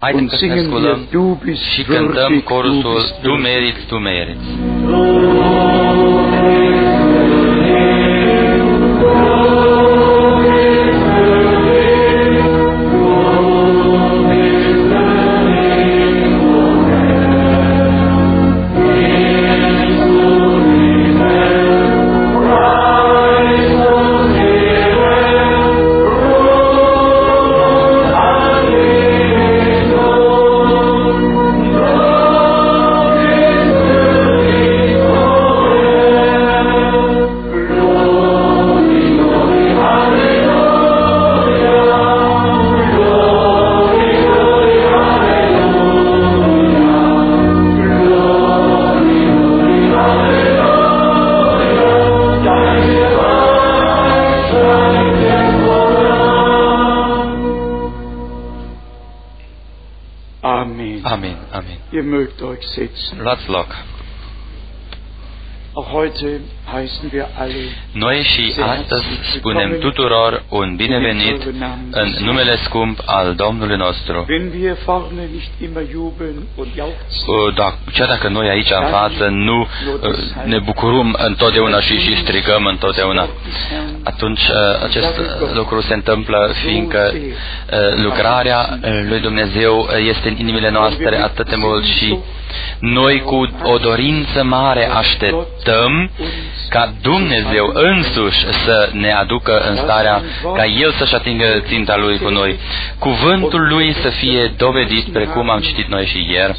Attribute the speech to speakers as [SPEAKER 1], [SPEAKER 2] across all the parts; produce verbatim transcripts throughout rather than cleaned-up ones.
[SPEAKER 1] Haideți să ne sculăm și cântăm corusul Tu meriți, Tu meriți. Amin, amin.
[SPEAKER 2] Ihr mögt euch setzen.
[SPEAKER 1] Luați loc.
[SPEAKER 2] Auch heute heißen wir alle
[SPEAKER 1] Noi și astăzi spunem tuturor un binevenit în numele scump al Domnului nostru. Da, chiar dacă noi aici în față nu ne bucurăm întotdeauna și, și strigăm întotdeauna, atunci acest lucru se întâmplă fiindcă lucrarea lui Dumnezeu este în inimile noastre atât de mult și noi cu o dorință mare așteptăm ca Dumnezeu însuși să ne aducă în starea ca El să-și atingă ținta Lui cu noi. Cuvântul Lui să fie dovedit, precum am citit noi și ieri,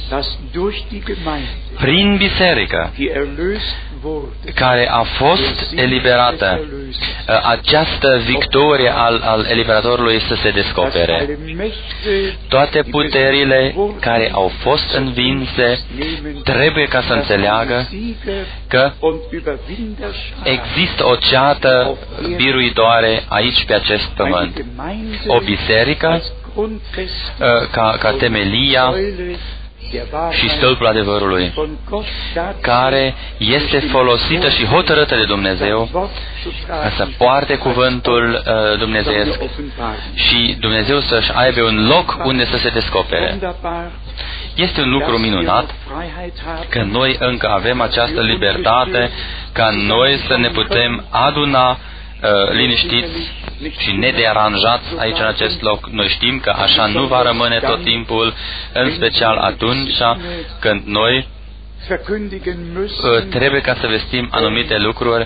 [SPEAKER 1] prin biserică care a fost eliberată, această victorie al, al eliberatorului să se descopere. Toate puterile care au fost învinse trebuie ca să înțeleagă că există o ceată biruitoare aici pe acest pământ. O biserică ca, ca temelia și stâlpul adevărului, care este folosită și hotărâtă de Dumnezeu ca să poarte cuvântul uh, dumnezeiesc și Dumnezeu să-și aibă un loc unde să se descopere. Este un lucru minunat că noi încă avem această libertate ca noi să ne putem aduna uh, liniștiți și nederanjați aici în acest loc. Noi știm că așa nu va rămâne tot timpul, în special atunci când noi trebuie ca să vestim anumite lucruri,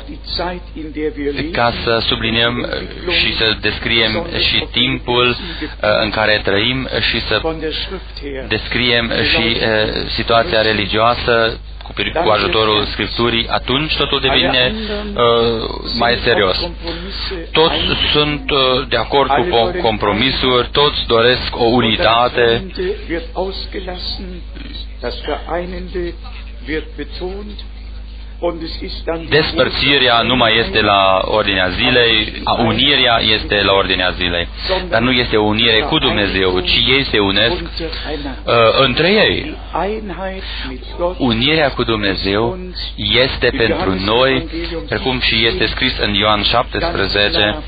[SPEAKER 1] ca să subliniem și să descriem și timpul în care trăim și să descriem și situația religioasă cu, cu ajutorul Scripturii, atunci totul devine uh, mai serios. Toți sunt uh, de acord cu compromisuri, toți doresc o unitate. Despărțirea nu mai este la ordinea zilei, unirea este la ordinea zilei. Dar nu este o unire cu Dumnezeu, ci ei se unesc uh, între ei. Unirea cu Dumnezeu este pentru noi, precum și este scris în Ioan șaptesprezece,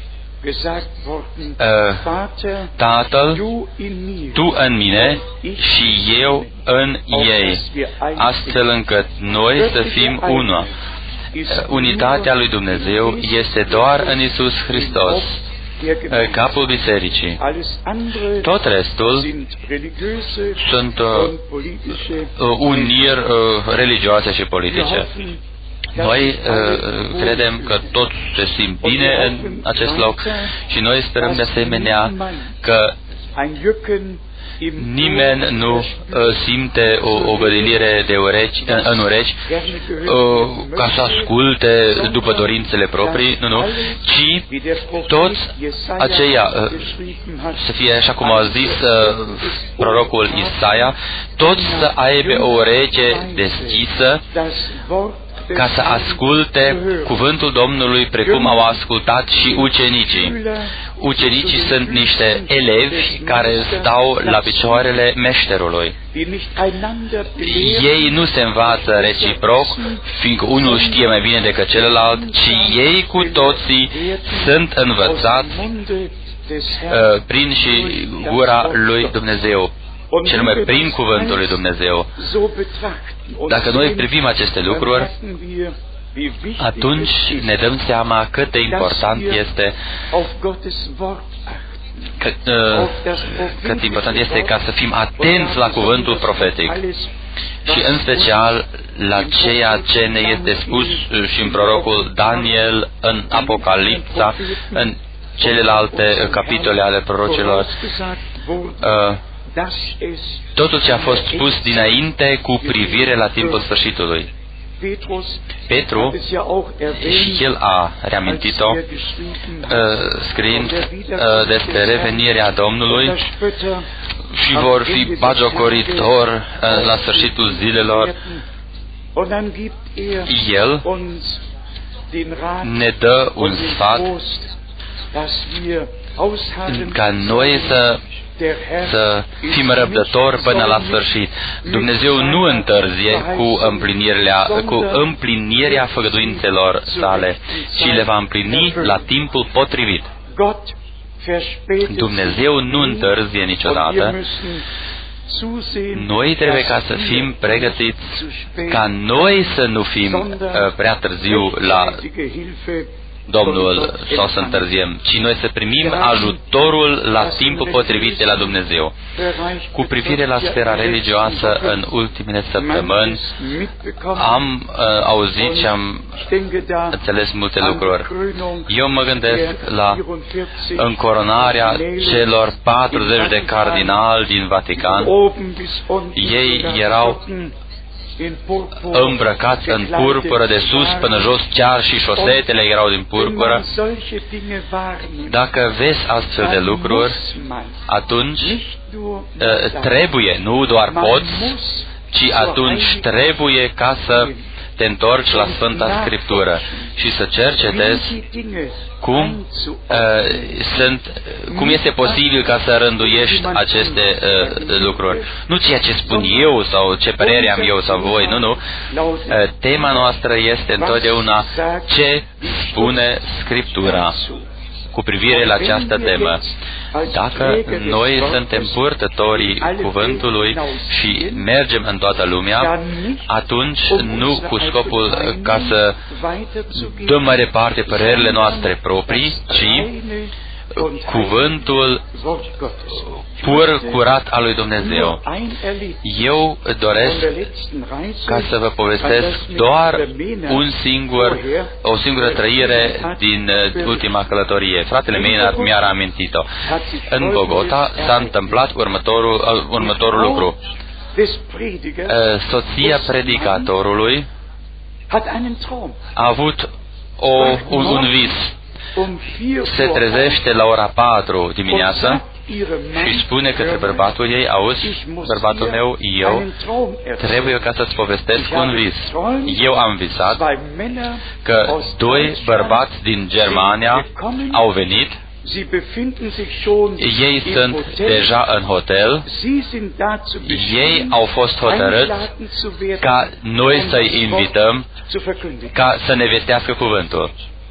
[SPEAKER 1] Uh, Tatăl, Tu în mine și eu în ei, astfel încât noi să fim una. Uh, unitatea lui Dumnezeu este doar în Iisus Hristos, uh, capul bisericii. Tot restul sunt uh, uniri uh, religioase și politice. Noi uh, credem că toți se simt bine în acest loc și noi sperăm de asemenea că nimeni nu uh, simte o, o gădilire de urechi, în, în urechi uh, ca să asculte după dorințele proprii, nu, nu, ci toți aceia uh, să fie, așa cum a zis uh, prorocul Isaia, toți să aibă o ureche deschisă ca să asculte cuvântul Domnului precum au ascultat și ucenicii. Ucenicii sunt niște elevi care stau la picioarele meșterului. Ei nu se învață reciproc, fiindcă unul știe mai bine decât celălalt, ci ei cu toții sunt învățați uh, prin și gura lui Dumnezeu, și anume prin cuvântul lui Dumnezeu. Dacă noi privim aceste lucruri, atunci ne dăm seama cât de important este Că, uh, cât important este ca să fim atenți la cuvântul profetic și în special la ceea ce ne este spus și în prorocul Daniel, în Apocalipsa, în celelalte capitole ale prorocilor. Uh, totul ce a fost spus dinainte cu privire la timpul sfârșitului. Petru, și el a reamintit-o, uh, scriind uh, despre revenirea Domnului și vor fi bagiocoritori uh, la sfârșitul zilelor. El ne dă un sfat ca noi să să fim răbdători până la sfârșit. Dumnezeu nu întârzie cu împlinirea, cu împlinirea făgăduințelor sale, ci le va împlini la timpul potrivit. Dumnezeu nu întârzie niciodată. Noi trebuie ca să fim pregătiți ca noi să nu fim uh, prea târziu la Domnul sau să întârziem, ci noi să primim ajutorul la timpul potrivit de la Dumnezeu. Cu privire la sfera religioasă, în ultimele săptămâni am uh, auzit și am înțeles multe lucruri. Eu mă gândesc la încoronarea celor patruzeci de cardinali din Vatican. Ei erau îmbrăcați în purpură de sus până jos, chiar și șosetele erau din purpură. Dacă vezi astfel de lucruri, atunci trebuie, nu doar poți, ci atunci trebuie ca să te întorci la Sfânta Scriptură și să cercetezi cum, uh, sunt, cum este posibil ca să rânduiești aceste uh, lucruri. Nu ceea ce spun eu sau ce părere am eu sau voi, nu, nu. Uh, tema noastră este întotdeauna ce spune Scriptura cu privire la această temă. Dacă noi suntem purtătorii cuvântului și mergem în toată lumea, atunci nu cu scopul ca să dăm mai departe părerile noastre proprii, ci cuvântul pur, curat al lui Dumnezeu. Eu doresc ca să vă povestesc doar un singur, o singură trăire din ultima călătorie. Fratele meu mi-a amintit-o. În Bogota s-a întâmplat următorul, următorul lucru. Soția predicatorului a avut o, un, un vis. Se trezește la ora patru dimineața și spune către bărbatul ei: auzi, bărbatul meu, eu trebuie ca să-ți povestesc un vis. Eu am visat că doi bărbați din Germania au venit. Ei sunt deja în hotel. Ei au fost hotărâți ca noi să-i invităm ca să ne vestească cuvântul.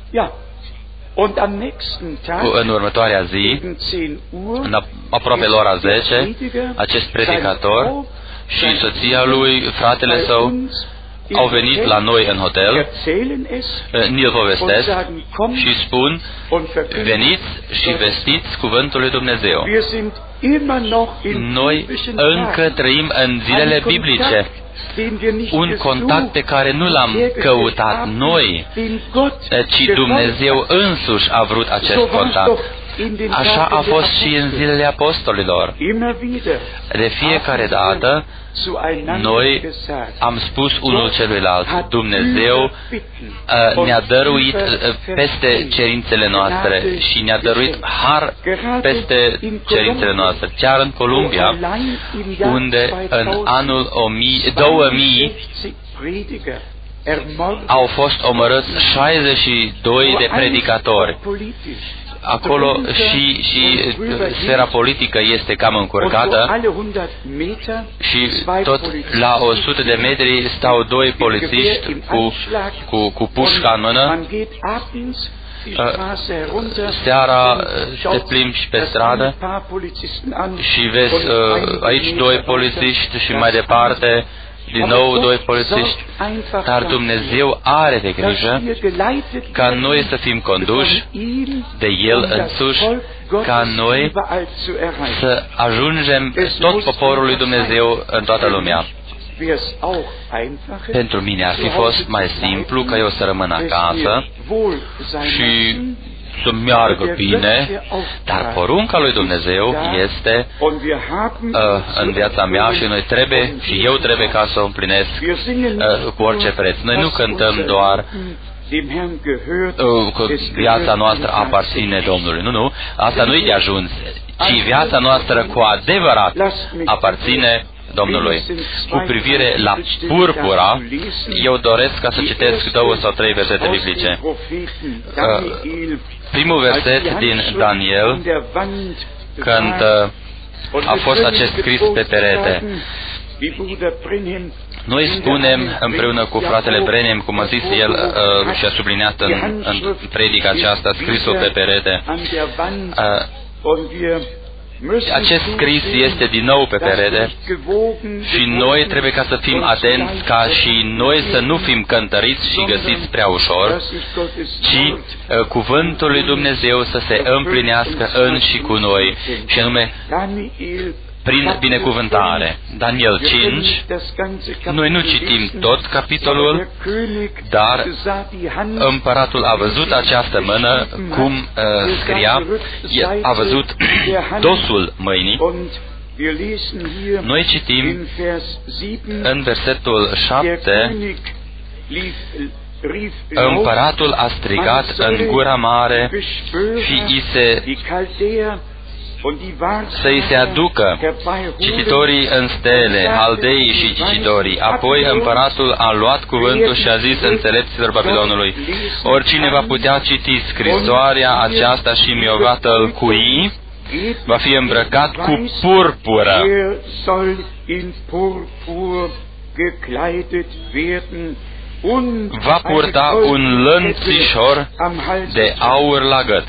[SPEAKER 1] În următoarea zi, în aproape la ora zece, acest predicator și soția lui, fratele său, au venit la noi în hotel, ni-l povestesc și spun: veniți și vestiți cuvântul lui Dumnezeu. Noi încă trăim în zilele biblice, un contact pe care nu l-am căutat noi, ci Dumnezeu însuși a vrut acest contact. Așa a fost și în zilele apostolilor. De fiecare dată noi am spus unul celuilalt: Dumnezeu uh, ne-a dăruit uh, peste cerințele noastre și ne-a dăruit har peste cerințele noastre. Chiar în Columbia, unde în anul două mii au fost omorâți șaizeci și doi de predicatori. Acolo și, și sfera politică este cam încurcată și tot la o sută de metri stau doi polițiști cu, cu, cu pușca în mână. Seara te plimbi pe stradă și vezi aici doi polițiști și mai departe din nou doi polițiști, dar Dumnezeu are de grijă ca noi să fim conduși de El însuși, ca noi să ajungem tot poporul lui Dumnezeu în toată lumea. Pentru mine ar fi fost mai simplu ca eu să rămân acasă și să meargă bine, dar porunca lui Dumnezeu este uh, în viața mea și noi trebuie, și eu trebuie ca să o împlinesc uh, cu orice preț. Noi nu cântăm doar uh, că viața noastră aparține Domnului. Nu, nu, asta nu-i de ajuns, ci viața noastră cu adevărat aparține Domnului. Cu privire la purpura, eu doresc ca să citesc două sau trei versete biblice. Uh, primul verset din Daniel, când uh, a fost acest scris pe perete. Noi spunem împreună cu fratele Brenem, cum a zis el uh, și a subliniat în, în predica aceasta, scrisul pe perete. Uh, Acest scris este din nou pe perete și noi trebuie ca să fim atenți ca și noi să nu fim cântăriți și găsiți prea ușor, ci uh, cuvântul lui Dumnezeu să se împlinească în și cu noi, și anume prin binecuvântare. Daniel cinci, noi nu citim tot capitolul, dar împăratul a văzut această mână, cum uh, scria, a văzut dosul mâinii. Noi citim în versetul șapte, împăratul a strigat în gura mare și i se să-i se aducă cititorii în stele, haldeii și cititorii. Apoi împăratul a luat cuvântul și a zis înțelepților Babilonului: oricine va putea citi scrisoarea aceasta și mi-o va tălcui, va fi îmbrăcat cu purpură. Va purta un lănțișor de aur la gât.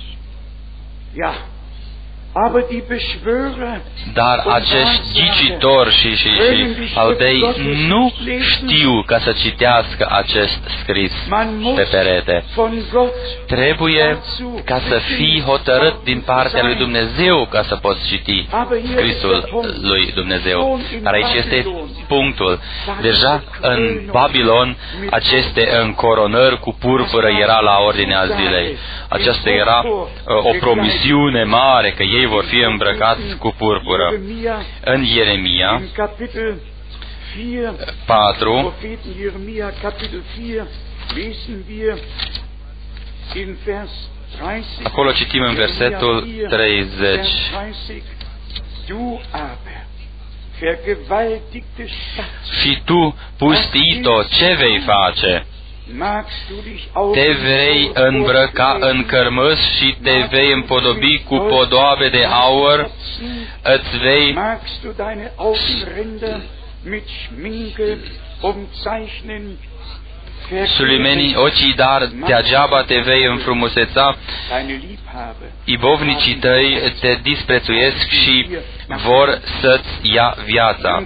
[SPEAKER 1] Dar acești ghicitori și, și, și haldei nu știu ca să citească acest scris pe perete. Trebuie ca să fii hotărât din partea lui Dumnezeu ca să poți citi scrisul lui Dumnezeu. Dar aici este punctul. Deja în Babilon aceste încoronări cu purpură era la ordinea zilei. Aceasta era uh, o promisiune mare că ei vor fi îmbrăcați cu purpură. În Ieremia patru, acolo citim în versetul treizeci. Și tu, pustito, ce vei face? Te vei îmbrăca în cărmâs și te vei împodobi cu podoabe de aur, îți vei sulimeni ochii, dar degeaba te vei înfrumuseța, ibovnicii tăi te disprețuiesc și vor să-ți ia viața.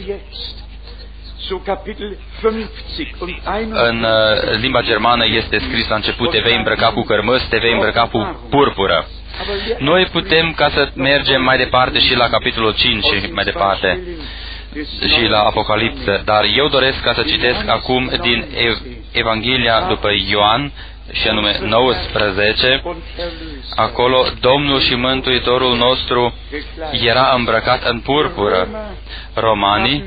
[SPEAKER 1] În limba germană este scris la început: te vei îmbrăca cu cărmâs, te vei îmbrăca cu purpură. Noi putem ca să mergem mai departe și la capitolul cinci și mai departe și la Apocalipsă, dar eu doresc ca să citesc acum din Evanghelia după Ioan, și anume nouăsprezece. Acolo Domnul și Mântuitorul nostru era îmbrăcat în purpură. Romanii,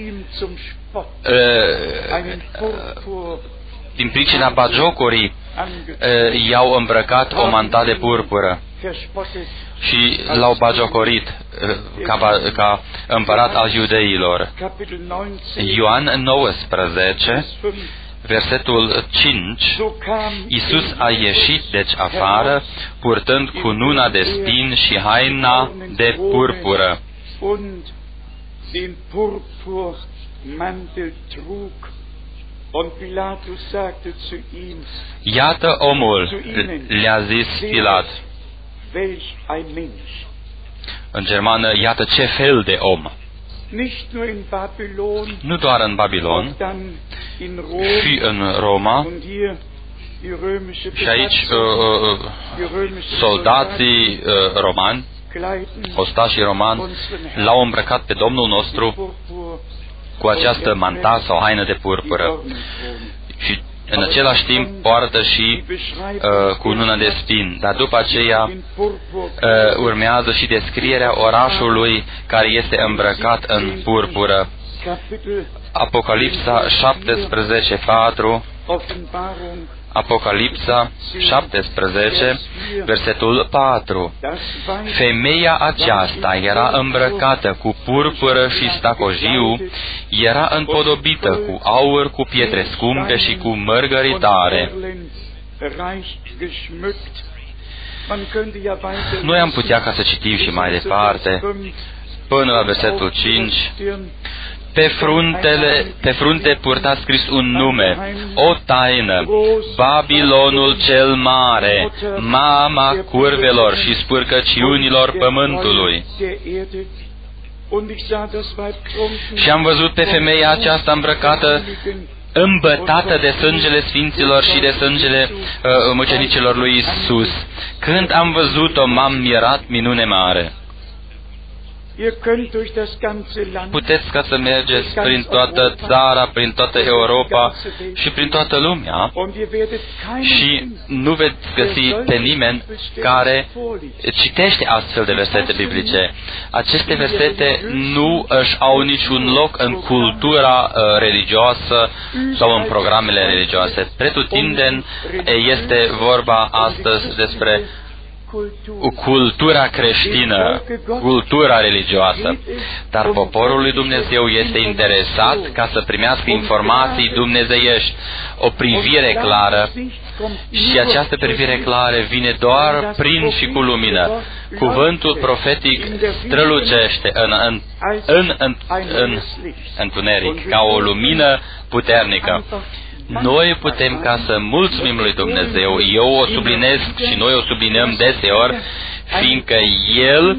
[SPEAKER 1] din pricina bagiocorii, i-au îmbrăcat o manta de purpură și l-au bagiocorit ca, ca împărat al iudeilor. Ioan nouăsprezece, versetul cinci, Iisus a ieșit deci afară, purtând cununa de spin și haina de purpură. Iată omul, le-a zis Pilat. În germană, iată ce fel de om. Nu doar în Babilon, și în Roma, și aici uh, soldații uh, romani, ostașii romani, l-au îmbrăcat pe Domnul nostru cu această manta sau haină de purpură. Și în același timp poartă și uh, cununa de spin. Dar după aceea uh, urmează și descrierea orașului care este îmbrăcat în purpură. Apocalipsa șaptesprezece patru, Apocalipsa șaptesprezece, versetul patru. Femeia aceasta era îmbrăcată cu purpură și stacojiu, era împodobită cu aur, cu pietre scumpe și cu mărgăritare. Noi am putea ca să citim și mai departe, până la versetul cinci. Pe, fruntele, pe frunte purta scris un nume, o taină, Babilonul cel mare, mama curvelor și spurcăciunilor pământului. Și am văzut pe femeia aceasta îmbrăcată, îmbătată de sângele sfinților și de sângele uh, mucenicilor lui Isus. Când am văzut-o, m-am mirat minune mare. Puteți ca să mergeți prin toată țara, prin toată Europa și prin toată lumea și nu veți găsi pe nimeni care citește astfel de versete biblice. Aceste versete nu își au niciun loc în cultura uh, religioasă sau în programele religioase. Pretutindeni este vorba astăzi despre cultura creștină, cultura religioasă. Dar poporul lui Dumnezeu este interesat ca să primească informații dumnezeiești, o privire clară, și această privire clară vine doar prin și cu lumină. Cuvântul profetic strălucește în, în, în, în, în întuneric, ca o lumină puternică. Noi putem ca să mulțumim lui Dumnezeu, eu o sublinez și noi o sublinăm deseori, fiindcă El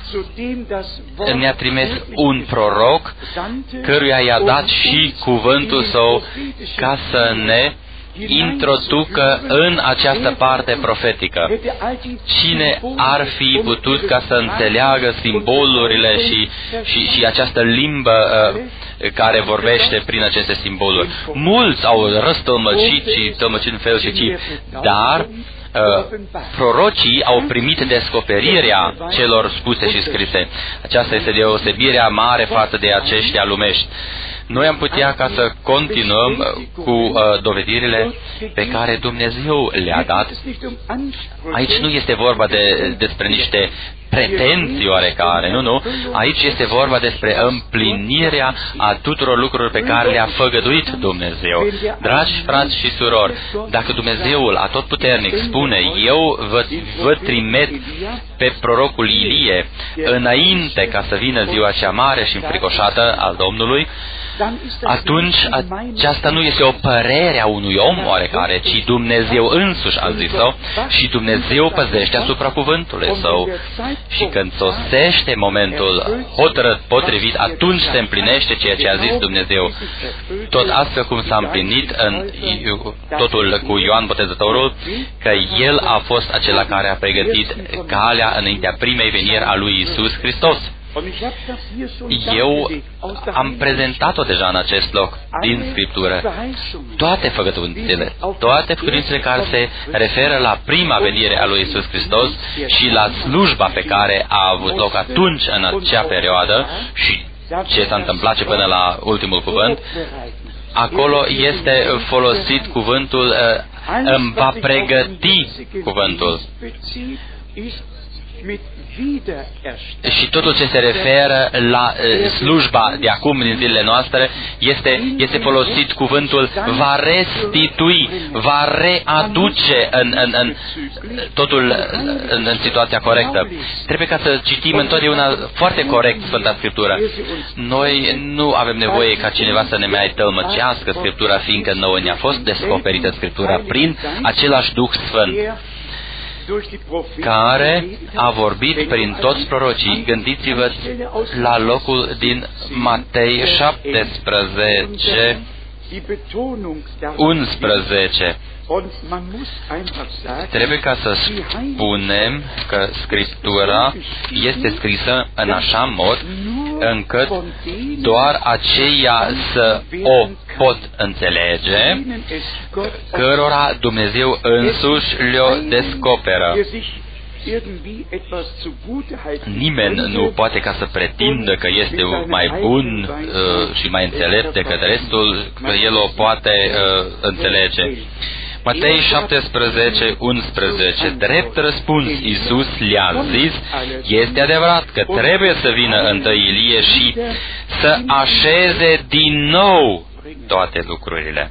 [SPEAKER 1] ne-a trimis un proroc căruia i-a dat și cuvântul Său ca să ne introducă în această parte profetică. Cine ar fi putut ca să înțeleagă simbolurile și, și, și această limbă uh, care vorbește prin aceste simboluri? Mulți au răstălmăcit și tălmăcit în fel și ci, dar Uh, prorocii au primit descoperirea celor spuse și scrise. Aceasta este deosebirea mare față de aceștia lumești. Noi am putea ca să continuăm cu uh, dovedirile pe care Dumnezeu le-a dat. Aici nu este vorba de, despre niște pretenții oarecare, nu, nu. Aici este vorba despre împlinirea a tuturor lucrurilor pe care le-a făgăduit Dumnezeu. Dragi frați și surori, dacă Dumnezeul Atotputernic spune, eu vă, vă trimit pe prorocul Ilie înainte ca să vină ziua cea mare și înfricoșată al Domnului, atunci aceasta nu este o părere a unui om oarecare, ci Dumnezeu însuși a zis-o și Dumnezeu păzește asupra cuvântului Său. Și când sosește momentul hotărât, potrivit, atunci se împlinește ceea ce a zis Dumnezeu. Tot astfel cum s-a împlinit în totul cu Ioan Botezătorul, că El a fost acela care a pregătit calea înaintea primei veniri a lui Isus Hristos. Eu am prezentat-o deja în acest loc din Scriptură. Toate făgăduințele, toate făgăduințele care se referă la prima venire a lui Isus Hristos și la slujba pe care a avut loc atunci în acea perioadă și ce s-a întâmplat ce până la ultimul cuvânt, acolo este folosit cuvântul îmi va pregăti cuvântul. și totul ce se referă la uh, slujba de acum din zilele noastre este, este folosit cuvântul va restitui, va readuce în, în, în totul în, în situația corectă. Trebuie ca să citim întotdeauna foarte corect Sfânta Scriptură. Noi nu avem nevoie ca cineva să ne mai tălmăcească Scriptura, fiindcă nouă ne-a fost descoperită Scriptura prin același Duh Sfânt care a vorbit prin toți prorocii. Gândiți-vă la locul din Matei șaptesprezece, unsprezece. Trebuie ca să spunem că Scriptura este scrisă în așa mod încât doar aceia să o pot înțelege, cărora Dumnezeu însuși le-o descoperă. Nimeni nu poate ca să pretindă că este mai bun uh, și mai înțelept decât restul, că el o poate uh, înțelege. Matei șaptesprezece, unsprezece. Drept răspuns, Iisus le-a zis, este adevărat că trebuie să vină întâi Ilie și să așeze din nou toate lucrurile.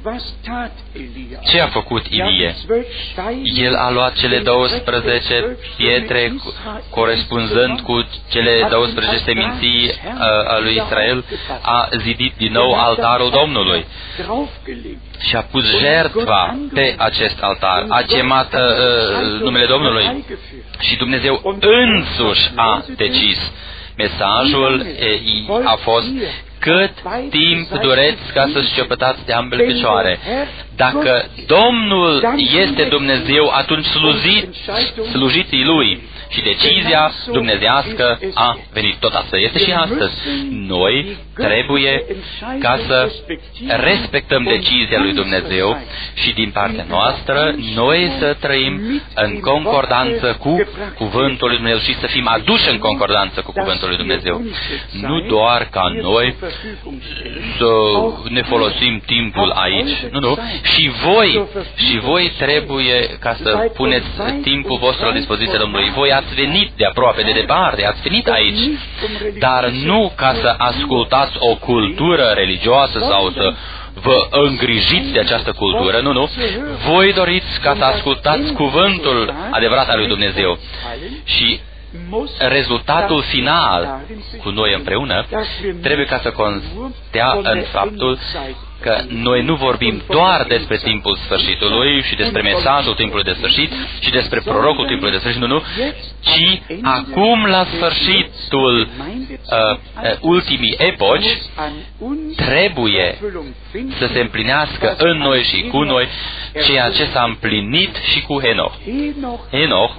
[SPEAKER 1] Ce a făcut Ilie? El a luat cele douăsprezece pietre corespunzând cu cele douăsprezece seminții a lui Israel, a zidit din nou altarul Domnului și a pus jertfa pe acest altar, a chemat uh, numele Domnului și Dumnezeu însuși a decis. Mesajul a fost: cât timp dureți ca să șchiopătați de ambele picioare? Dacă Domnul este Dumnezeu, atunci slujiți, slujiți Lui. Și decizia dumnezească a venit. Tot asta este și astăzi. Noi trebuie ca să respectăm decizia lui Dumnezeu și din partea noastră noi să trăim în concordanță cu Cuvântul lui Dumnezeu și să fim aduși în concordanță cu Cuvântul lui Dumnezeu. Nu doar ca noi să ne folosim timpul aici. Nu, nu. Și voi, și voi trebuie ca să puneți timpul vostru la dispoziția Domnului. Voi ați venit de aproape, de departe, ați venit aici, dar nu ca să ascultați o cultură religioasă sau să vă îngrijiți de această cultură, nu, nu. Voi doriți ca să ascultați cuvântul adevărat al lui Dumnezeu. Și rezultatul final cu noi împreună trebuie ca să constea în faptul că noi nu vorbim doar despre timpul sfârșitului și despre mesajul timpului de sfârșit și despre prorocul timpului de sfârșit, nu, nu, ci acum la sfârșitul uh, ultimii epoci trebuie să se împlinească în noi și cu noi ceea ce s-a împlinit și cu Henoch. Henoch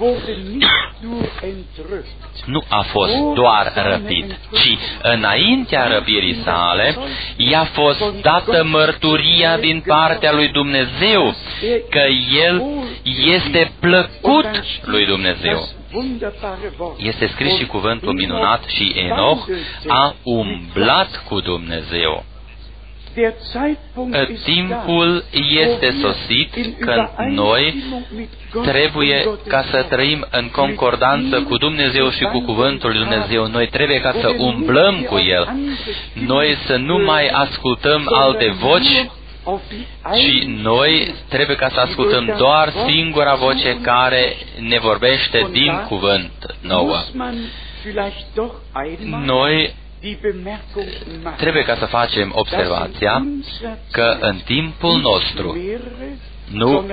[SPEAKER 1] nu a fost doar răpit, ci înaintea răpirii sale i-a fost dată mărturia din partea lui Dumnezeu că el este plăcut lui Dumnezeu. Este scris și cuvântul minunat și Enoch a umblat cu Dumnezeu. Timpul este sosit când noi trebuie ca să trăim în concordanță cu Dumnezeu și cu Cuvântul lui Dumnezeu. Noi trebuie ca să umblăm cu El. Noi să nu mai ascultăm alte voci, ci noi trebuie ca să ascultăm doar singura voce care ne vorbește din cuvânt nouă. Noi trebuie ca să facem observația că în timpul nostru nu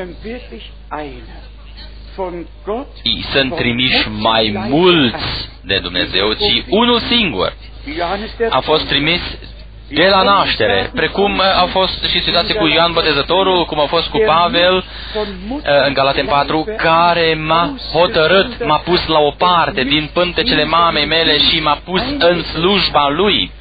[SPEAKER 1] sunt trimiși mai mulți de Dumnezeu, ci unul singur a fost trimis de la naștere, precum a fost și situația cu Ioan Botezătorul, cum a fost cu Pavel în Galaten patru, care m-a hotărât, m-a pus la o parte din pântecele mamei mele și m-a pus în slujba lui.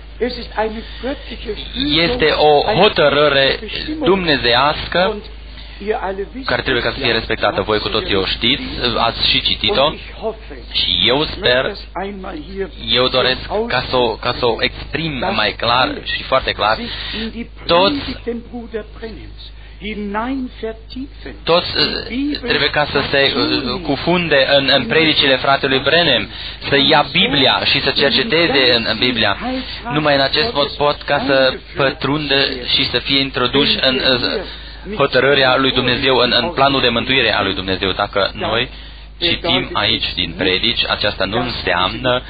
[SPEAKER 1] Este o hotărâre dumnezeiască care trebuie ca să fie respectată. Voi cu toții o știți, ați și citit-o și eu sper, eu doresc ca să, o, ca să o exprim mai clar și foarte clar. Toți Toți trebuie ca să se cufunde în, în predicile fratelui Branham, să ia Biblia și să cerceteze în, în Biblia. Numai în acest mod pot ca să pătrundă și să fie introduși în, în hotărârea lui Dumnezeu, în, în planul de mântuire a lui Dumnezeu. Dacă noi citim aici din predici, aceasta nu înseamnă,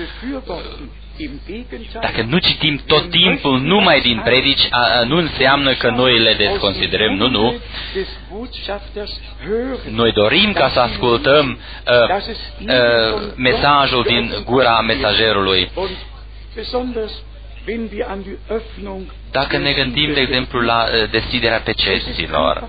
[SPEAKER 1] dacă nu citim tot timpul numai din predici, a, nu înseamnă că noi le desconsiderăm. Nu, nu. Noi dorim ca să ascultăm uh, uh, mesajul din gura mesagerului. Dacă ne gândim, de exemplu, la uh, deschiderea peceților,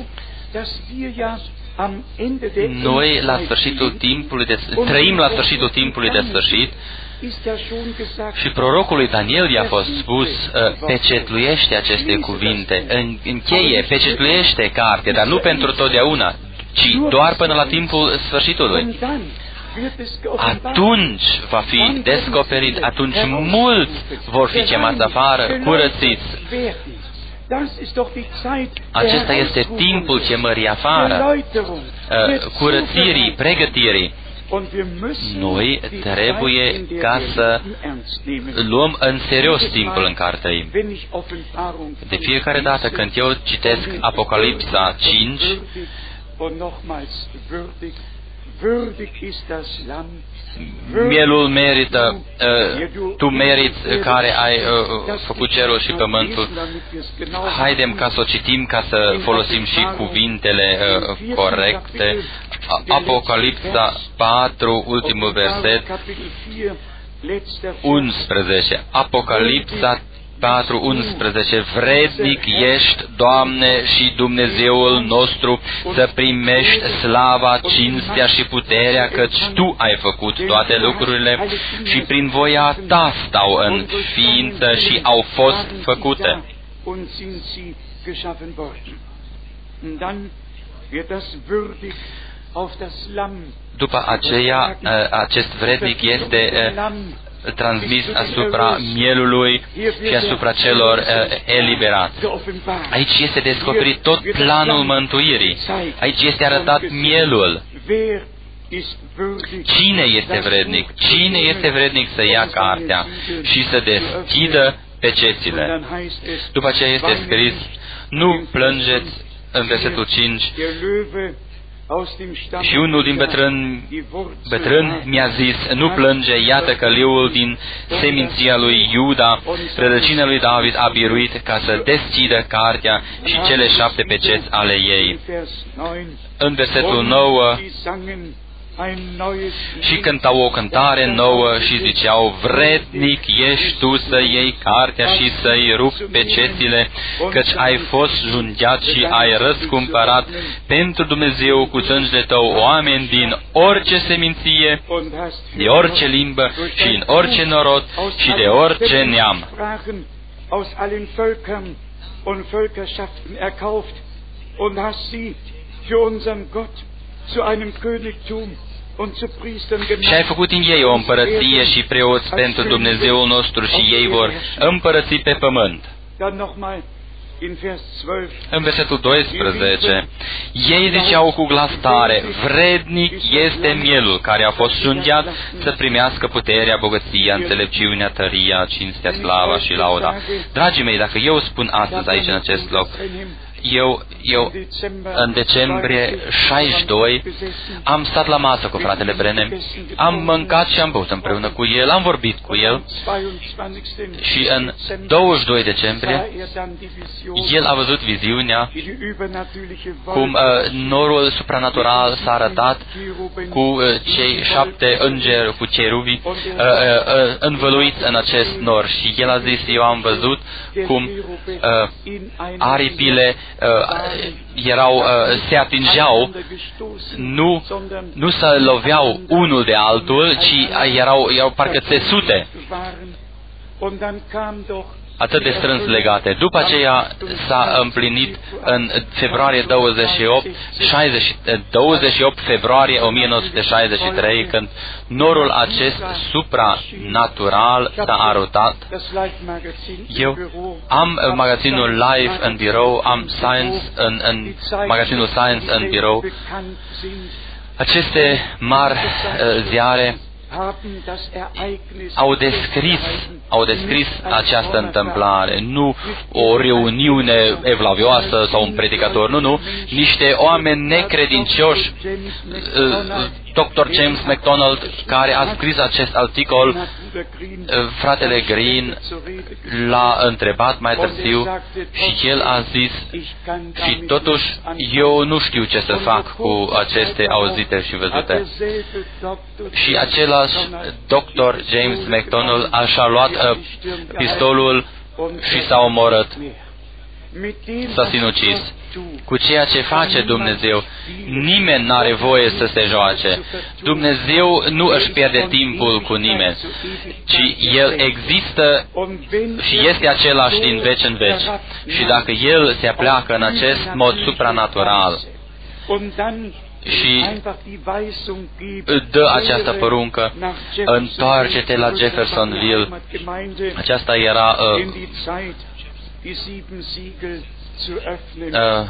[SPEAKER 1] noi la sfârșitul timpului de, trăim la sfârșitul timpului de sfârșit și prorocului Daniel i-a fost spus, pecetluiește aceste cuvinte, încheie, pecetluiește cartea, dar nu pentru totdeauna, ci doar până la timpul sfârșitului. Atunci va fi descoperit, atunci mulți vor fi chemați afară, curățiți. Acesta este timpul chemării afară, curățirii, pregătirii. Noi trebuie ca să luăm în serios timpul în care trăim. De fiecare dată când eu citesc Apocalipsa cinci, mielul merită, uh, tu meriți care ai uh, făcut cerul și pământul. Haidem ca să o citim, ca să folosim și cuvintele uh, corecte. Apocalipsa patru, ultimul verset, unsprezece. Apocalipsa patru, unsprezece. Vrednic ești, Doamne și Dumnezeul nostru, să primești slava, cinstea și puterea, căci Tu ai făcut toate lucrurile și prin voia Ta stau în ființă și au fost făcute. După aceea, acest vrednic este transmis asupra mielului și asupra celor uh, eliberați. Aici este descoperit tot planul mântuirii. Aici este arătat mielul. Cine este vrednic? Cine este vrednic să ia cartea și să deschidă pecețile? După aceea este scris, nu plângeți, în versetul cinci, și unul din bătrân, bătrân mi-a zis, nu plânge, iată că leul din seminția lui Iuda, rădăcina lui David, a biruit ca să deschidă cartea și cele șapte peceți ale ei. În versetul nouă, și cântau o cântare nouă și ziceau, vrednic ești tu să iei cartea și să-i rupi pecețile, căci ai fost junghiat și ai răscumpărat pentru Dumnezeu cu sângele tău oameni din orice seminție, de orice limbă și din orice norod și de orice neam. Și ai făcut din ei o împărăție și preoți pentru Dumnezeul nostru și ei vor împărăți pe pământ. În versetul doisprezece, ei ziceau cu glas tare, vrednic este mielul care a fost junghiat să primească puterea, bogăția, înțelepciunea, tăria, cinstea, slava și lauda. Dragii mei, dacă eu spun astăzi aici în acest loc, Eu, eu, în decembrie șaizeci și doi, am stat la masă cu fratele Branham, am mâncat și am băut împreună cu el, am vorbit cu el și în douăzeci și doi decembrie el a văzut viziunea cum uh, norul supranatural s-a arătat cu uh, cei șapte îngeri, cu cerubii uh, uh, învăluiți în acest nor și el a zis, eu am văzut cum uh, aripile Uh, erau, uh, se atingeau, nu, nu se loveau unul de altul, ci erau, erau parcă țesute. atât de strâns legate. După aceea s-a împlinit în februarie douăzeci și opt, șaizeci, douăzeci și opt februarie o mie nouă sute șaizeci și trei, când norul acest supranatural s-a arătat. Eu am magazinul Live în birou, am Science în, în magazinul Science în birou. Aceste mari uh, ziare au descris, au descris această întâmplare, nu o reuniune evlavioasă sau un predicator, nu, nu, niște oameni necredincioși. doctor James MacDonald, care a scris acest articol, fratele Green l-a întrebat mai târziu și el a zis, și totuși eu nu știu ce să fac cu aceste auzite și văzute. Și același doctor James MacDonald a și-a luat uh, pistolul și s-a omorât. S-a sinucis. Cu ceea ce face Dumnezeu, nimeni n-are voie să se joace. Dumnezeu nu își pierde timpul cu nimeni, ci El există și este același din veci în veci. Și dacă El se apleacă în acest mod supranatural și dă această poruncă, întoarce-te la Jeffersonville. Aceasta era uh, uh,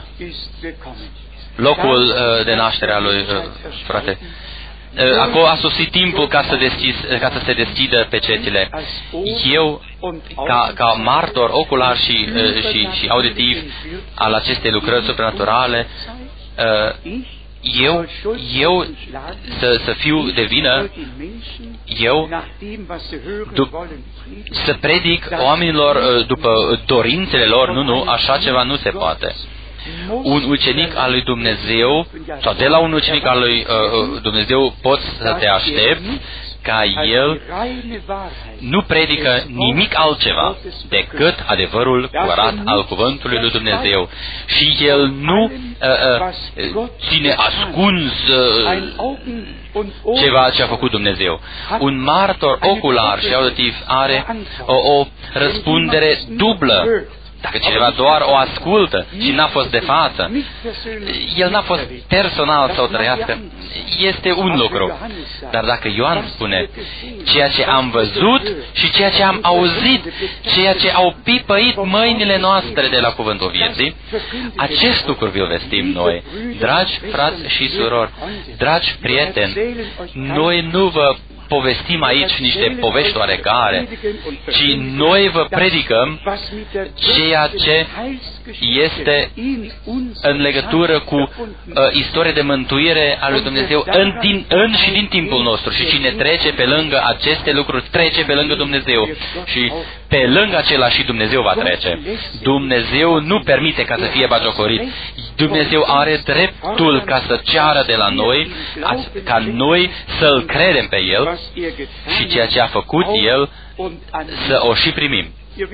[SPEAKER 1] locul uh, de naștere al lui uh, frate. Uh, acolo a sosit timpul ca să, deschis, ca să se deschidă pecetile. Eu, ca, ca martor ocular și, uh, și, și auditiv al acestei lucrări supranaturale, uh, Eu, eu să, să fiu de vină, eu dup, să predic oamenilor după dorințele lor, nu, nu, așa ceva nu se poate. Un ucenic al lui Dumnezeu, sau de la un ucenic al lui uh, Dumnezeu poți să te aștepți ca el nu predică nimic altceva decât adevărul curat al cuvântului lui Dumnezeu. Și el nu uh, uh, ține ascuns uh, ceva ce a făcut Dumnezeu. Un martor ocular și auditiv are o, o răspundere dublă. Dacă cineva doar o ascultă și n-a fost de față, el n-a fost personal să o trăiască, este un lucru. Dar dacă Ioan spune ceea ce am văzut și ceea ce am auzit, ceea ce au pipăit mâinile noastre de la cuvântul vieții, acest lucru vi-l vestim noi. Dragi frați și surori, dragi prieteni, noi nu vă povestim aici niște povești oarecare, ci noi vă predicăm ceea ce este în legătură cu uh, istoria de mântuire a lui Dumnezeu în, din, în și din timpul nostru. Și cine trece pe lângă aceste lucruri, trece pe lângă Dumnezeu. Și pe lângă acela și Dumnezeu va trece. Dumnezeu nu permite ca să fie bagiocorit. Dumnezeu are dreptul ca să ceară de la noi, ca noi să-L credem pe El și ceea ce a făcut El să o și primim.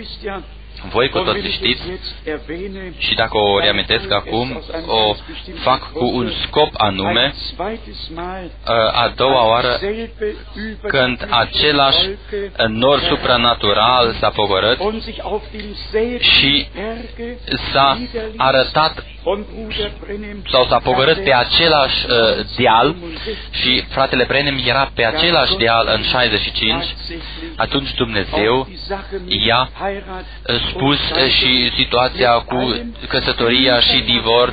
[SPEAKER 1] Voi cu toții știți, și dacă o reamintesc acum, o fac cu un scop anume, a doua oară, când același nor supranatural s-a pogorât și s-a arătat sau s-a pogorât pe același uh, deal și fratele Brenem era pe același deal în șaizeci și cinci, atunci Dumnezeu i-a spus și situația cu căsătoria și divorț,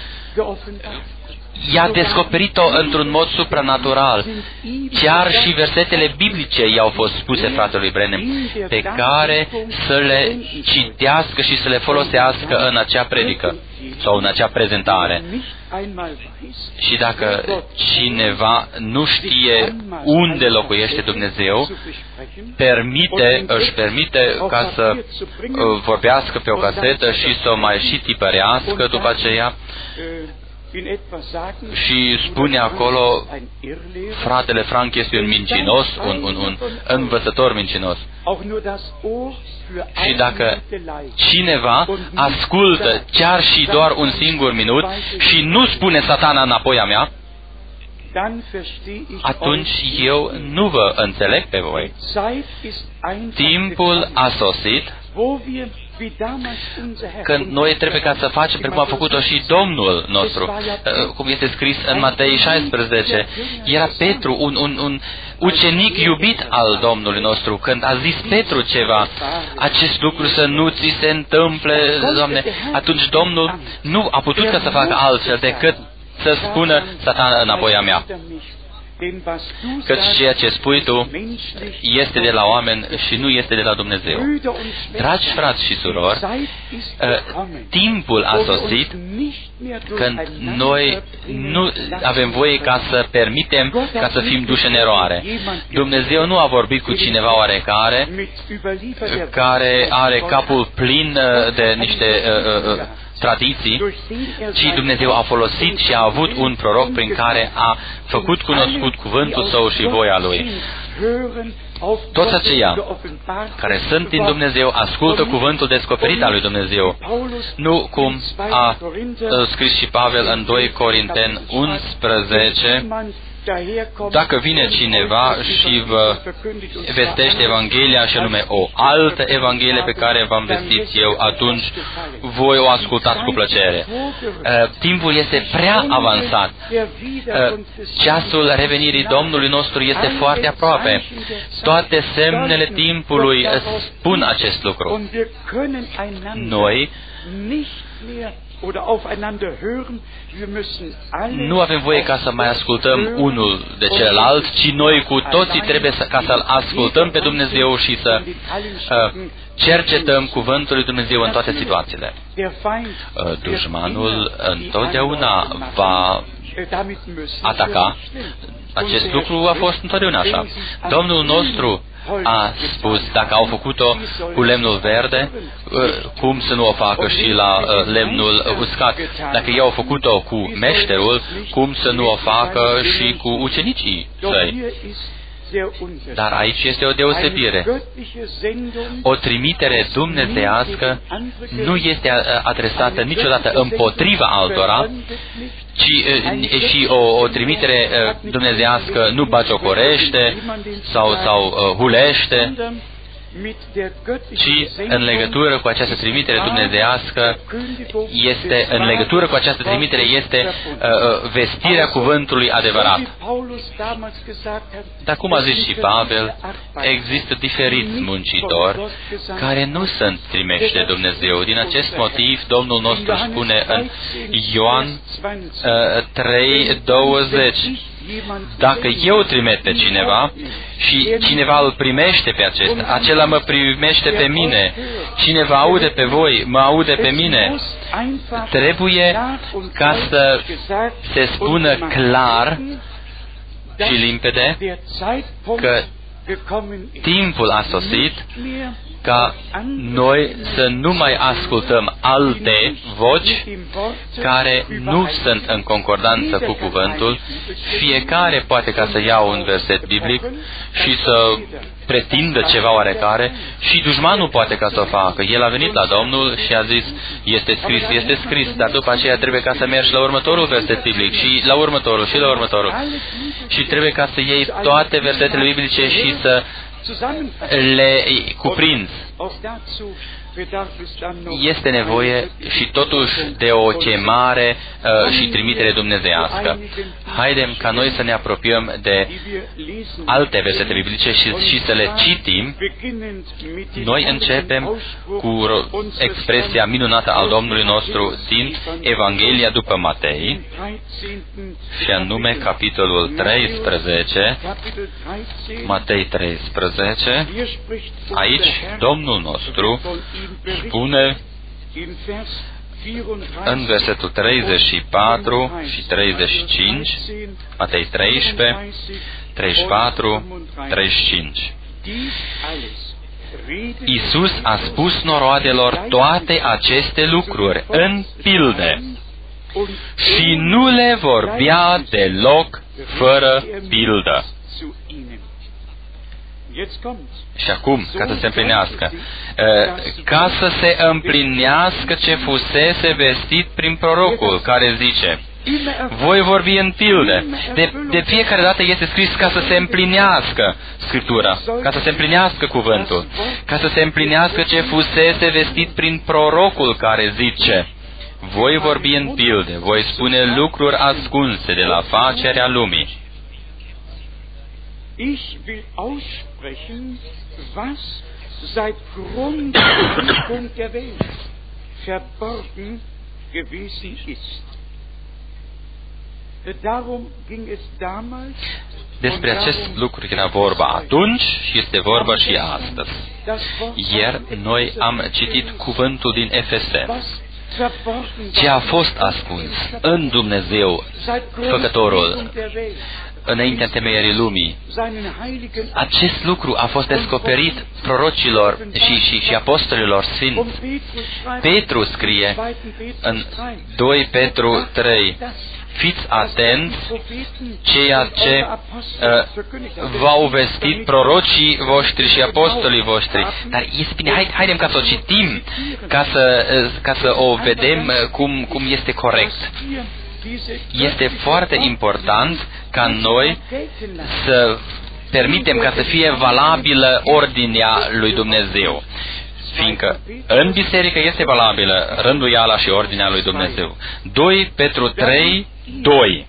[SPEAKER 1] i-a descoperit-o într-un mod supranatural. Chiar și versetele biblice i-au fost spuse fratelui Brenem, pe care să le citească și să le folosească în acea predică sau în acea prezentare. Și dacă cineva nu știe unde locuiește Dumnezeu, permite, își permite ca să vorbească pe o casetă și să o mai și tipărească după aceea, și spune acolo, fratele Frank este un mincinos, un, un, un învățător mincinos. Și dacă cineva ascultă chiar și doar un singur minut și nu spune Satana înapoi a mea, atunci eu nu vă înțeleg pe voi. Timpul a sosit când noi trebuie ca să facem precum a făcut-o și Domnul nostru, cum este scris în Matei șaisprezece. Era Petru, un, un, un ucenic iubit al Domnului nostru. Când a zis Petru ceva, acest lucru să nu ți se întâmple, Doamne, atunci Domnul nu a putut ca să facă altfel decât să spună: Satan, înapoi a mea. Căci ceea ce spui tu este de la oameni și nu este de la Dumnezeu. Dragi frați și surori, timpul a sosit când noi nu avem voie ca să permitem ca să fim duși în eroare. Dumnezeu nu a vorbit cu cineva oarecare care are capul plin de niște tradiții, ci Dumnezeu a folosit și a avut un proroc prin care a făcut cunoscut cuvântul Său și voia Lui. Toți aceia care sunt din Dumnezeu ascultă cuvântul descoperit al lui Dumnezeu. Nu cum a scris și Pavel în doi Corinteni unsprezece, dacă vine cineva și vă vestește Evanghelia și anume o altă Evanghelie pe care v-am vestit eu, atunci voi o ascultați cu plăcere. Uh, timpul este prea avansat. Uh, ceasul revenirii Domnului nostru este foarte aproape. Toate semnele timpului spun acest lucru. Noi nu avem voie ca să mai ascultăm unul de celălalt, ci noi cu toții trebuie să, ca să-L ascultăm pe Dumnezeu și să uh, cercetăm cuvântul lui Dumnezeu în toate situațiile. Uh, dușmanul întotdeauna va ataca. Acest lucru a fost întotdeauna așa. Domnul nostru a spus, dacă au făcut-o cu lemnul verde, cum să nu o facă și la lemnul uscat? Dacă ei au făcut-o cu meșterul, cum să nu o facă și cu ucenicii săi? Dar aici este o deosebire. O trimitere dumnezeiască nu este adresată niciodată împotriva altora, ci și o, o trimitere dumnezeiască nu bagiocorește sau, sau uh, hulește, ci în legătură cu această trimitere dumnezeiască este, în legătură cu această trimitere este uh, vestirea cuvântului adevărat. Dar cum a zis și Pavel, există diferiți muncitori care nu sunt trimiși de Dumnezeu. Din acest motiv, Domnul nostru spune în Ioan uh, trei douăzeci: dacă eu trimit pe cineva și cineva îl primește pe acesta, acela mă primește pe mine. Cine vă aude pe voi, mă aude pe mine. Trebuie ca să se spună clar și limpede că timpul a sosit ca noi să nu mai ascultăm alte voci care nu sunt în concordanță cu cuvântul. Fiecare poate ca să ia un verset biblic și să pretindă ceva oarecare și dușmanul poate ca să o facă. El a venit la Domnul și a zis, este scris, este scris, dar după aceea trebuie ca să mergi la următorul verset biblic și la următorul și la următorul. Și trebuie ca să iei toate versetele biblice și să le cuprinzi. Este nevoie și totuși de o chemare uh, și trimitere dumnezeiască. Haidem ca noi să ne apropiem de alte versete biblice și, și să le citim. Noi începem cu expresia minunată al Domnului nostru din Evanghelia după Matei, și anume capitolul treisprezece, Matei treisprezece. Aici Domnul nostru spune în versetul treizeci și patru și treizeci și cinci, Matei treisprezece, treizeci și patru, treizeci și cinci. Iisus a spus noroadelor toate aceste lucruri în pilde și nu le vorbea deloc fără pildă. Și acum, ca să se împlinească, ca să se împlinească ce fusese vestit prin prorocul, care zice, Voi vorbi în pilde. De, de fiecare dată este scris ca să se împlinească Scriptura, ca să se împlinească cuvântul, ca să se împlinească ce fusese vestit prin prorocul care zice: voi vorbi în pilde, voi spune lucruri ascunse de la facerea lumii.
[SPEAKER 2] Ich will aussprechen, was seit Grundlegung der Welt verborgen gewesen ist. Darum ging es damals.
[SPEAKER 1] Despre acest lucru era vorba atunci și este vorba și astăzi. Ieri noi am citit cuvântul din Efeseni. Ce a fost ascuns în Dumnezeu, Făcătorul, înaintea întemeierii lumii. Acest lucru a fost descoperit prorocilor și, și, și apostolilor sfinți. Petru scrie în doi Petru trei: fiți atenți ceea ce uh, v-au vestit prorocii voștri și apostolii voștri. Dar este bine, hai, haidem ca să o citim, ca să, uh, ca să o vedem uh, cum, cum este corect. Este foarte important ca noi să permitem ca să fie valabilă ordinea lui Dumnezeu. Fiindcă în biserică este valabilă rânduiala și ordinea lui Dumnezeu. doi Petru trei doi.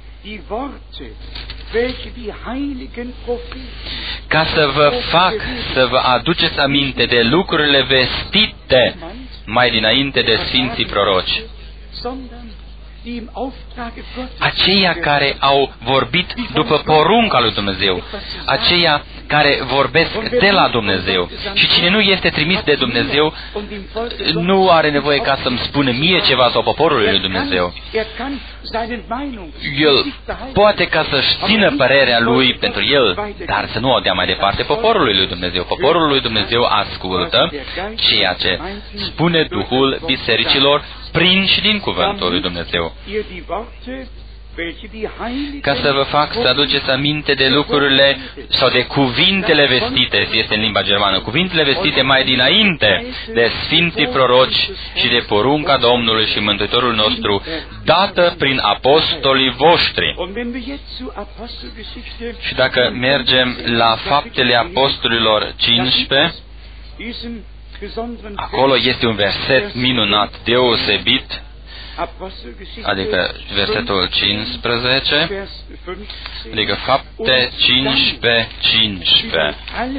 [SPEAKER 1] Ca să vă fac să vă aduceți aminte de lucrurile vestite mai dinainte de sfinții proroci, aceia care au vorbit după porunca lui Dumnezeu, aceia care vorbesc de la Dumnezeu. Și cine nu este trimis de Dumnezeu nu are nevoie ca să-mi spună mie ceva sau poporului lui Dumnezeu. El poate ca să-și țină părerea lui pentru el, dar să nu o dea mai departe poporului lui Dumnezeu. Poporul lui Dumnezeu ascultă ceea ce spune Duhul bisericilor prin și din cuvântul lui Dumnezeu. Ca să vă fac să aduceți aminte de lucrurile sau de cuvintele vestite, este în limba germană, cuvintele vestite mai dinainte de sfinții proroci și de porunca Domnului și Mântuitorul nostru, dată prin apostolii voștri. Și dacă mergem la Faptele Apostolilor cincisprezece, acolo este un verset minunat, deosebit, adică versetul cincisprezece, adică Fapte cincisprezece cincisprezece.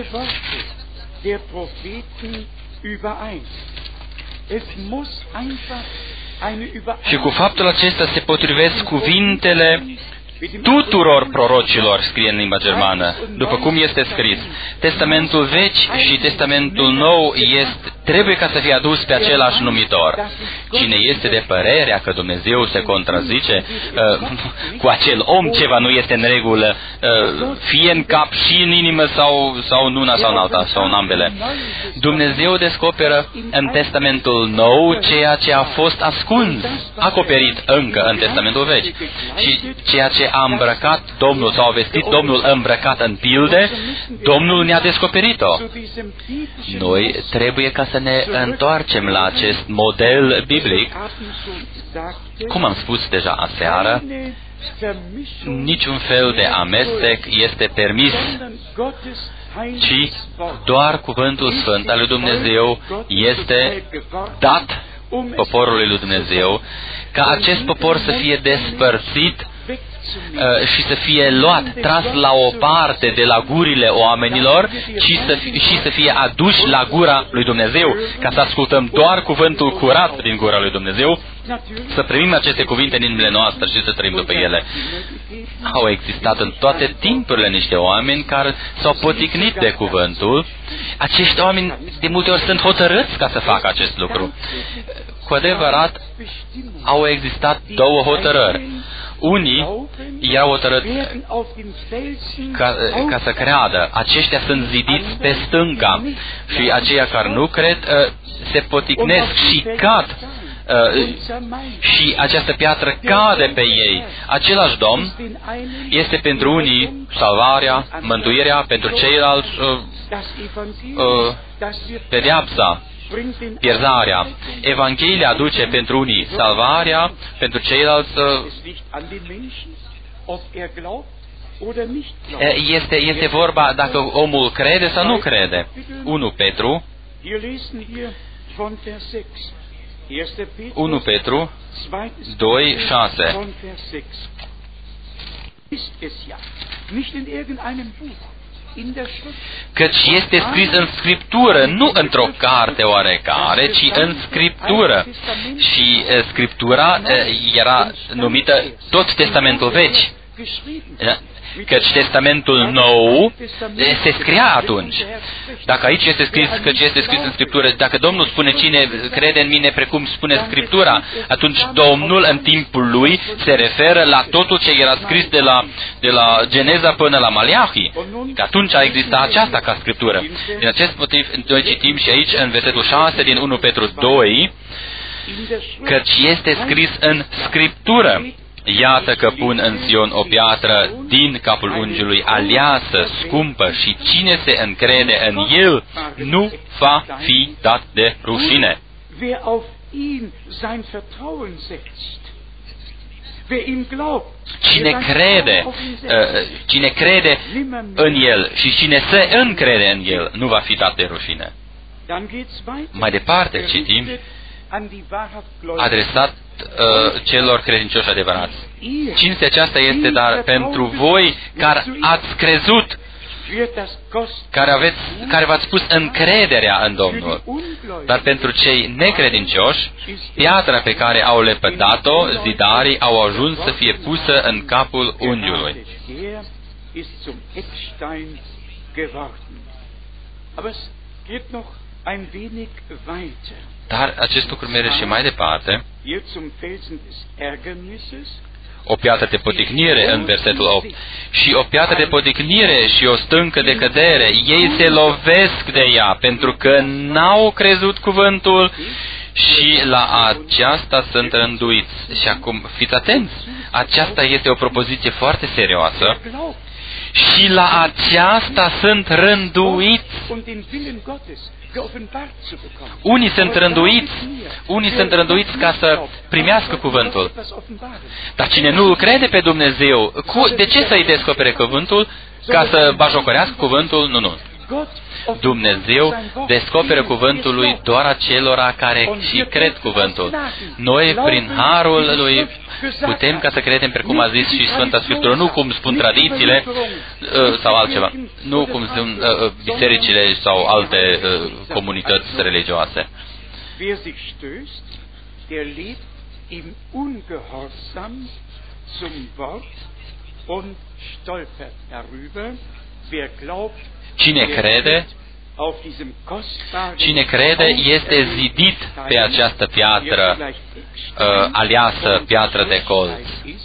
[SPEAKER 1] Și cu faptul acesta se potrivesc cuvintele tuturor prorocilor, scrie în limba germană, după cum este scris. Testamentul vechi și Testamentul nou este, trebuie ca să fie adus pe același numitor. Cine este de părerea că Dumnezeu se contrazice uh, cu acel om, ceva nu este în regulă, uh, fie în cap și în inimă sau, sau în una sau în alta, sau în ambele. Dumnezeu descoperă în Testamentul nou ceea ce a fost ascuns, acoperit încă în Testamentul vechi. Și ceea ce a îmbrăcat Domnul sau a vestit Domnul îmbrăcat în pilde, Domnul ne-a descoperit-o. Noi trebuie ca să ne întoarcem la acest model biblic. Cum am spus deja aseară, niciun fel de amestec este permis, ci doar cuvântul Sfânt al lui Dumnezeu este dat poporului lui Dumnezeu, ca acest popor să fie despărțit Uh, și să fie luat, tras la o parte de la gurile oamenilor și să, fi, și să fie aduși la gura lui Dumnezeu, ca să ascultăm doar cuvântul curat din gura lui Dumnezeu, să primim aceste cuvinte în inimile noastre și să trăim după ele. Au existat în toate timpurile niște oameni care s-au poticnit de cuvântul. Acești oameni de multe ori sunt hotărâți ca să facă acest lucru. Cu adevărat, au existat două hotărâri. Unii erau hotărâți ca, ca să creadă. Aceștia sunt zidiți pe stânca și aceia care nu cred se poticnesc și cad și această piatră cade pe ei. Același Domn este pentru unii salvarea, mântuirea, pentru ceilalți pedeapsa. pierzarea. Evanghelia aduce pentru unii salvarea, pentru ceilalți este, este vorba dacă omul crede sau nu crede. unu Petru unu Petru doi șase. Căci este scris în Scriptură, nu într-o carte oarecare, ci în Scriptură. Și Scriptura era numită tot Testamentul Vechi. Căci Testamentul Nou se scria atunci. Dacă aici este scris că ce este scris în Scriptură, dacă Domnul spune cine crede în mine precum spune Scriptura, atunci Domnul în timpul lui se referă la totul ce era scris de la, de la Geneza până la Maleahi. Că atunci a existat aceasta ca Scriptură. Din acest motiv noi citim și aici în versetul șase din unu Petru doi, căci este scris în Scriptură. Iată că pun în Sion o piatră din capul unchiului, aleasă, scumpă, și cine se încrede în el nu va fi dat de rușine. Cine crede, cine crede în el și cine se încrede în el nu va fi dat de rușine. Mai departe citim, adresat uh, celor credincioși adevărați. Cinstea aceasta este dar pentru voi care ați crezut, care, aveți, care v-ați pus încrederea în Domnul. Dar pentru cei necredincioși, piatra pe care au lepădat-o, zidarii, au ajuns să fie pusă în capul unghiului. Dar acest lucru merge și mai departe. O piatră de poticnire în versetul opt. Și o piatră de poticnire și o stâncă de cădere. Ei se lovesc de ea, pentru că n-au crezut cuvântul și la aceasta sunt rânduiți. Și acum, fiți atenți, aceasta este o propoziție foarte serioasă. Și la aceasta sunt rânduiți. Unii sunt rânduiți, unii sunt rânduiți ca să primească cuvântul. Dar cine nu îl crede pe Dumnezeu, cu, de ce să-i descopere cuvântul? Ca să bajocorească cuvântul? Nu, nu. Dumnezeu descoperă cuvântul lui doar acelora care și cred cuvântul. Noi, prin harul lui, putem ca să credem precum a zis și Sfânta Scriptură, nu cum spun tradițiile sau altceva, nu cum spun bisericile sau alte comunități religioase. Cine crede, cine crede este zidit pe această piatră uh, aleasă, piatră de colț.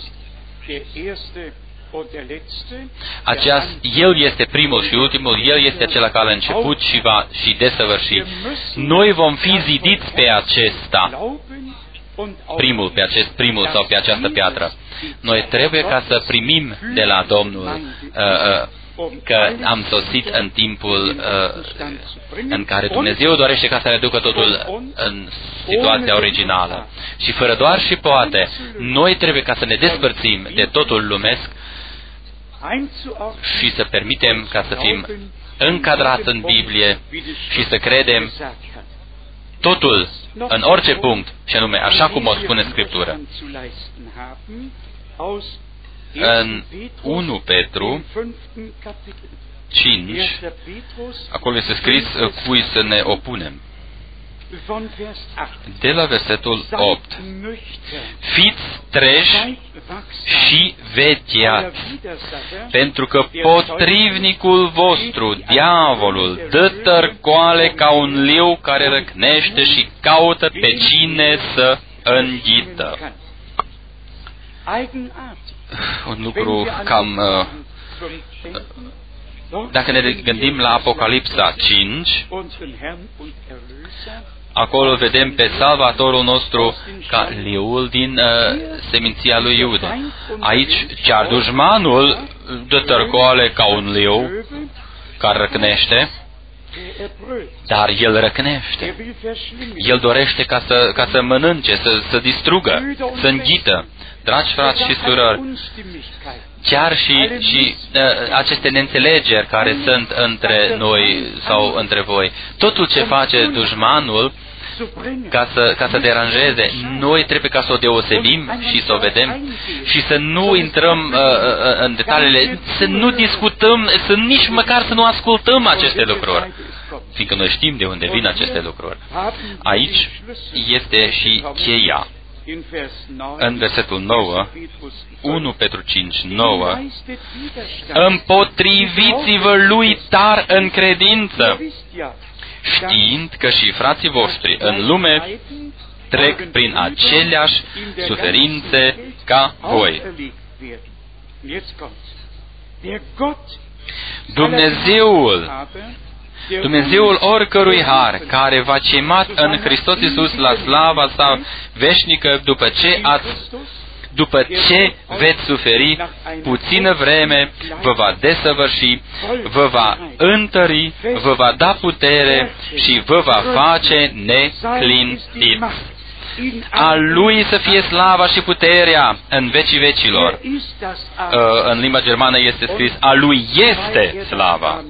[SPEAKER 1] Aceast, el este primul și ultimul, el este acela care a început și va și desăvârși. Noi vom fi zidiți pe acesta, primul, pe acest primul sau pe această piatră. Noi trebuie ca să primim de la Domnul uh, uh, că am sosit în timpul uh, în care Dumnezeu dorește ca să reducă totul în situația originală. Și fără doar și poate, noi trebuie ca să ne despărțim de totul lumesc și să permitem ca să fim încadrați în Biblie și să credem totul în orice punct, și anume așa cum o spune Scriptura. În unu Petru cinci, acolo este scris cui să ne opunem. De la versetul opt. Fiți treji și vegheați, pentru că potrivnicul vostru, diavolul, dă tărcoale ca un liu care răcnește și caută pe cine să înghită. Un lucru cam... Uh, dacă ne gândim la Apocalipsa cinci, acolo vedem pe Salvatorul nostru ca liul din uh, seminția lui Iude. Aici, chiar dușmanul dă tărcoale ca un liu care răcnește dar el răcnește. El dorește ca să, ca să mănânce, să, să distrugă, să înghită. Dragi frați și surori, chiar și, și uh, aceste neînțelegeri care sunt între noi sau între voi, totul ce face dușmanul ca să, ca să deranjeze, noi trebuie ca să o deosebim și să o vedem și să nu intrăm uh, în detaliile, să nu discutăm, să nici măcar să nu ascultăm aceste lucruri, fiindcă noi știm de unde vin aceste lucruri. Aici este și cheia. În versetul nouă, unu Petru cinci, nouă, împotriviți-vă lui tar în credință, știind că și frații voștri în lume trec prin aceleași suferințe ca voi. Dumnezeul, Dumnezeul oricărui har, care v-a chemat în Hristos Iisus la slava sa veșnică, după ce ați după ce veți suferi puțină vreme, vă va desăvârși, vă va întări, vă va da putere și vă va face neclintiți. A Lui să fie slava și puterea în vecii vecilor. În limba germană este scris, a Lui este slava.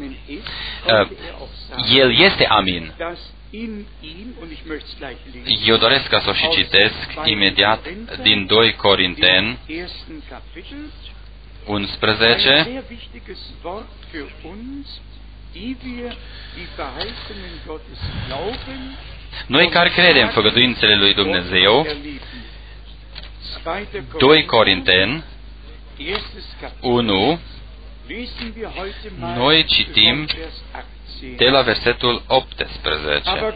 [SPEAKER 1] El este Amin. Eu doresc ca să o și citesc imediat din doi Corinteni unsprezece. Noi care credem făgăduințele lui Dumnezeu, doi Corinteni unu, noi citim de la versetul optsprezece.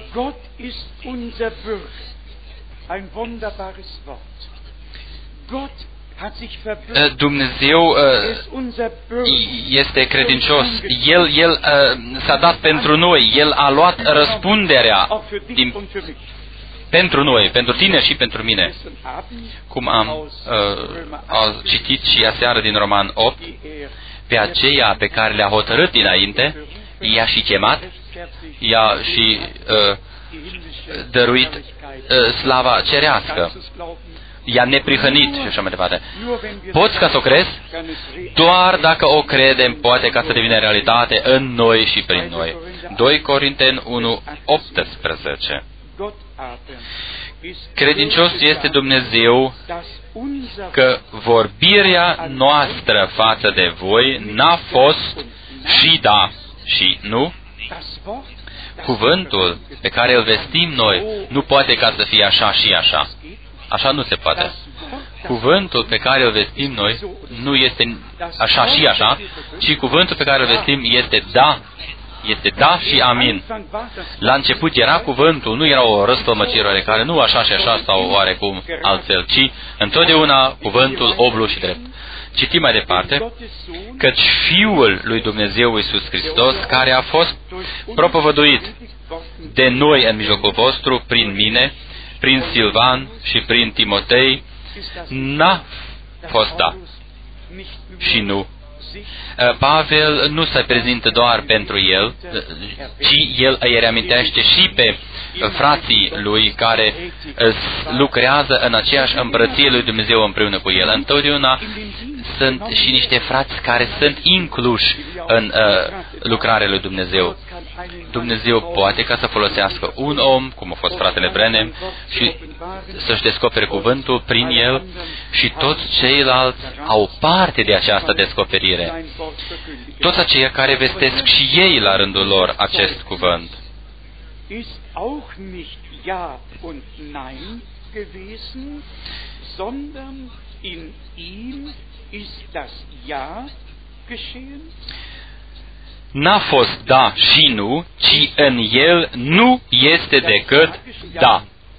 [SPEAKER 1] Dumnezeu este credincios. El, el s-a dat pentru noi. El a luat răspunderea din, pentru noi, pentru tine și pentru mine. Cum am uh, citit și aseară din Roman opt, pe aceea pe care le-a hotărât dinainte, i-a și chemat, i-a și uh, dăruit uh, slava cerească, i-a neprihănit și așa mai departe. Poți ca să o crezi? Doar dacă o credem, poate ca să devină realitate în noi și prin noi. doi Corinteni unu, optsprezece. Credincios este Dumnezeu că vorbirea noastră față de voi n-a fost și da și nu. Cuvântul pe care îl vestim noi nu poate ca să fie așa și așa. Așa nu se poate. Cuvântul pe care îl vestim noi nu este așa și așa, ci cuvântul pe care îl vestim este da. Este da și amin. La început era cuvântul, nu era o răstălmăcire oarecare, nu așa și așa sau oarecum altfel, ci întotdeauna cuvântul oblu și drept. Citim mai departe, căci Fiul lui Dumnezeu Iisus Hristos, care a fost propovăduit de noi în mijlocul vostru, prin mine, prin Silvan și prin Timotei, n-a fost da și nu. Pavel nu se prezintă doar pentru el, ci el îi reamintește și pe frații lui care lucrează în aceeași împărăție lui Dumnezeu împreună cu el. Întotdeauna sunt și niște frați care sunt incluși în uh, lucrarea lui Dumnezeu. Dumnezeu poate ca să folosească un om, cum a fost fratele Brenem, și să-și descopere cuvântul prin el, și toți ceilalți au parte de această descoperire. Toți aceia care vestesc și ei la rândul lor acest cuvânt. N-a fost da și nu, ci în el nu este decât da.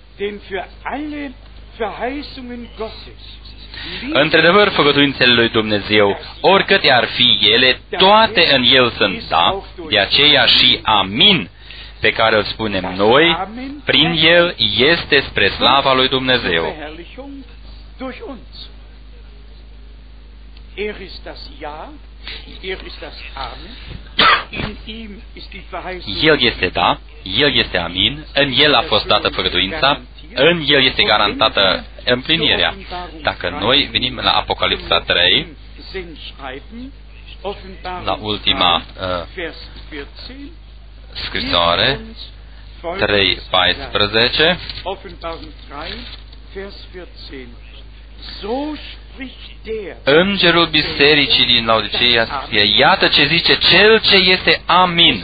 [SPEAKER 1] Într-adevăr, făgăduințele lui Dumnezeu, oricâte ar fi ele, toate în el sunt da, de aceea și amin, pe care îl spunem noi, prin el este spre slava lui Dumnezeu. El este da, El este amin, în El a fost dată făgăduința, în El este garantată împlinirea. Dacă noi venim la Apocalipsa trei, la ultima uh, scrisoare, trei paisprezece, Îngerul bisericii din Laodiceea scrie, iată ce zice cel ce este amin.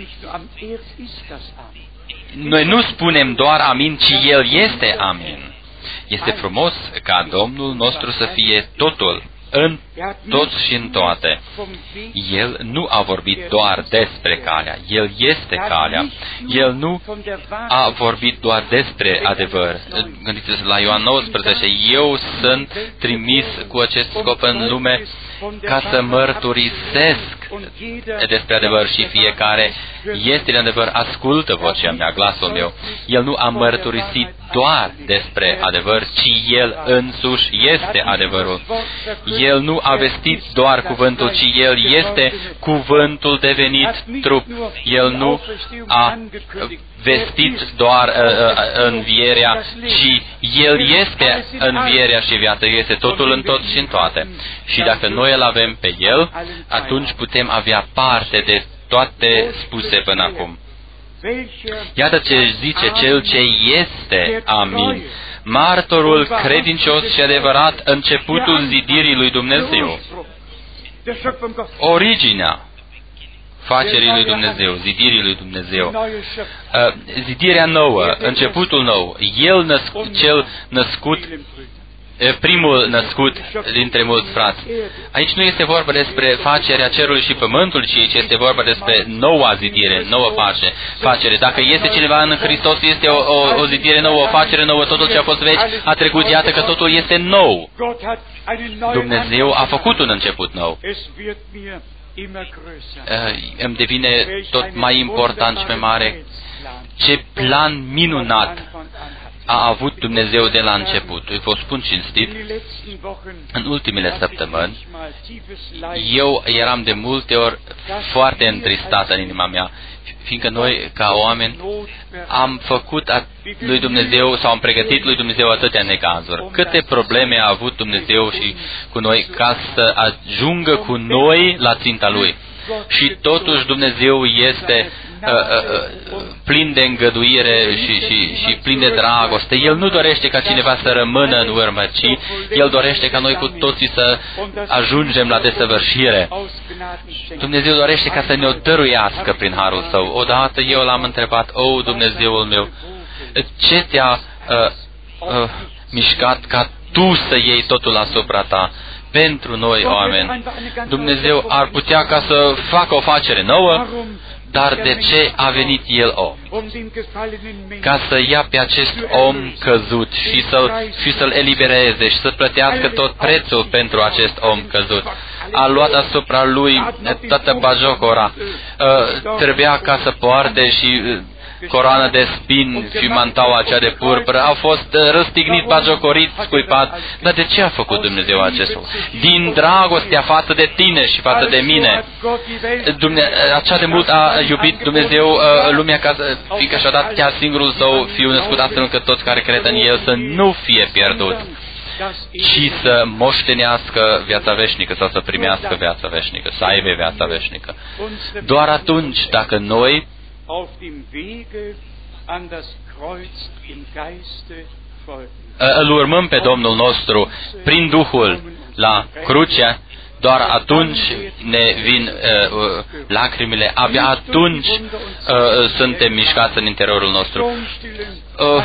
[SPEAKER 1] Noi nu spunem doar amin, ci El este amin. Este frumos ca Domnul nostru să fie totul, în toți și în toate. El nu a vorbit doar despre calea, El este calea. El nu a vorbit doar despre adevăr. Gândiți-vă la Ioan nouăsprezece, eu sunt trimis cu acest scop în lume ca să mărturisesc despre adevăr și fiecare este de adevăr, ascultă vocea mea, glasul meu. El nu a mărturisit doar despre adevăr, ci El însuși este adevărul. El nu a vestit doar cuvântul, ci El este cuvântul devenit trup. El nu a vestit doar uh, uh, învierea, ci El este învierea și viața. Este totul în tot și în toate. Și dacă noi îl avem pe El, atunci putem avea parte de toate spuse până acum. Iată ce zice cel ce este amin, martorul credincios și adevărat, începutul zidirii lui Dumnezeu, originea facerii lui Dumnezeu, zidirii lui Dumnezeu, uh, zidirea nouă, începutul nou, El născut, cel născut, primul născut dintre mulți frați. Aici nu este vorba despre facerea cerului și pământului, ci aici este vorba despre noua zidire, nouă face, facere. Dacă este cineva în Hristos, este o, o, o zidire nouă, o facere nouă, totul ce a fost vechi a trecut, iată că totul este nou. Dumnezeu a făcut un început nou. Îmi devine tot mai important și mai mare ce plan minunat a avut Dumnezeu de la început. Îi vă spun cinstit, în ultimele săptămâni, eu eram de multe ori foarte întristat în inima mea, fiindcă noi, ca oameni, am făcut lui Dumnezeu sau am pregătit lui Dumnezeu atâtea necazuri. Câte probleme a avut Dumnezeu și cu noi ca să ajungă cu noi la ținta Lui. Și totuși Dumnezeu este uh, uh, plin de îngăduire și, și, și plin de dragoste. El nu dorește ca cineva să rămână în urmă, ci El dorește ca noi cu toții să ajungem la desăvârșire. Dumnezeu dorește ca să ne-o dăruiască prin harul Său. Odată eu l-am întrebat, o, Dumnezeul meu, ce te-a uh, uh, mișcat ca Tu să iei totul asupra Ta? Pentru noi, oameni, Dumnezeu ar putea ca să facă o facere nouă, dar de ce a venit El om? Ca să ia pe acest om căzut și să-l, și să-l elibereze și să plătească tot prețul pentru acest om căzut. A luat asupra Lui toată bajocora. Trebuia ca să poarte și coroană de spin și mantaua aceea de purpură, au fost răstignit, bagiocorit, scuipat. Dar de ce a făcut Dumnezeu acest lucru? Din dragostea față de tine și față de mine. Dumne- așa de mult a iubit Dumnezeu uh, lumea, ca să, fiindcă și-a dat chiar singurul Său Fiu născut, astfel încât toți care cred în El să nu fie pierdut, ci să moștenească viața veșnică sau să primească viața veșnică, să aibă viața veșnică. Doar atunci, dacă noi îl urmăm pe Domnul nostru prin Duhul la cruce, doar atunci ne vin uh, lacrimile, abia atunci uh, suntem mișcați în interiorul nostru. Uh,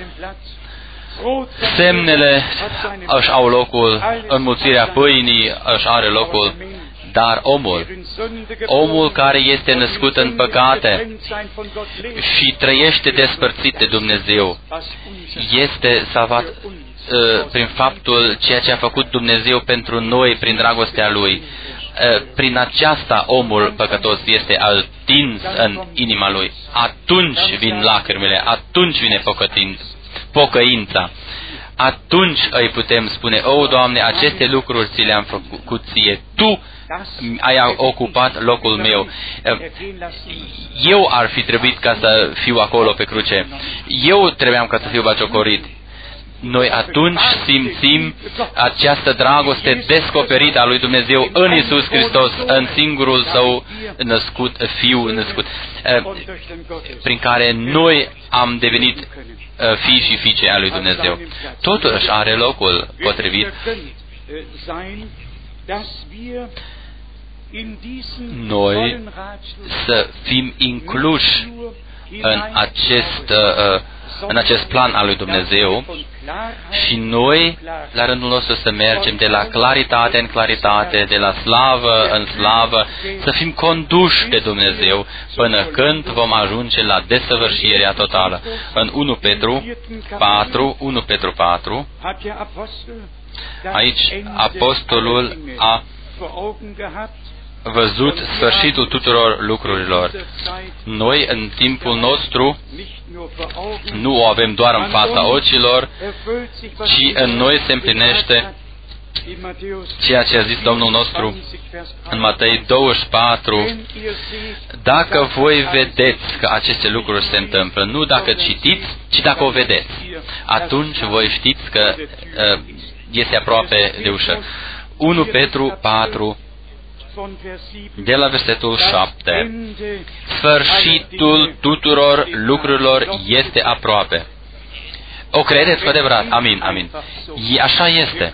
[SPEAKER 1] semnele își au locul, înmulțirea pâinii își are locul, dar omul, omul care este născut în păcate și trăiește despărțit de Dumnezeu, este salvat uh, prin faptul ceea ce a făcut Dumnezeu pentru noi, prin dragostea Lui. Uh, prin aceasta omul păcătos este atins în inima lui. Atunci vin lacrimile, atunci vine pocăința. atunci îi putem spune, o, Doamne, aceste lucruri ți le-am făcut ție, Tu ai ocupat locul meu. Eu ar fi trebuit ca să fiu acolo pe cruce. Eu trebuiam ca să fiu batjocorit. Noi atunci simțim această dragoste descoperită a lui Dumnezeu în Iisus Hristos, în singurul Său născut, Fiu născut, prin care noi am devenit fii și fiice a lui Dumnezeu. Totul își are locul potrivit. Noi să fim incluși în acest, în acest plan al lui Dumnezeu și noi, la rândul nostru, să mergem de la claritate în claritate, de la slavă în slavă, să fim conduși de Dumnezeu până când vom ajunge la desăvârșirea totală. În unu Petru patru, unu Petru patru, aici apostolul a văzut sfârșitul tuturor lucrurilor. Noi, în timpul nostru, nu o avem doar în fața ochilor, ci în noi se împlinește ceea ce a zis Domnul nostru în Matei douăzeci și patru. Dacă voi vedeți că aceste lucruri se întâmplă, nu dacă citiți, ci dacă o vedeți, atunci voi știți că uh, este aproape de ușă. unu Petru patru, de la versetul șapte. Sfârșitul tuturor lucrurilor este aproape. O credeți cu adevărat? Amin, amin. Așa este.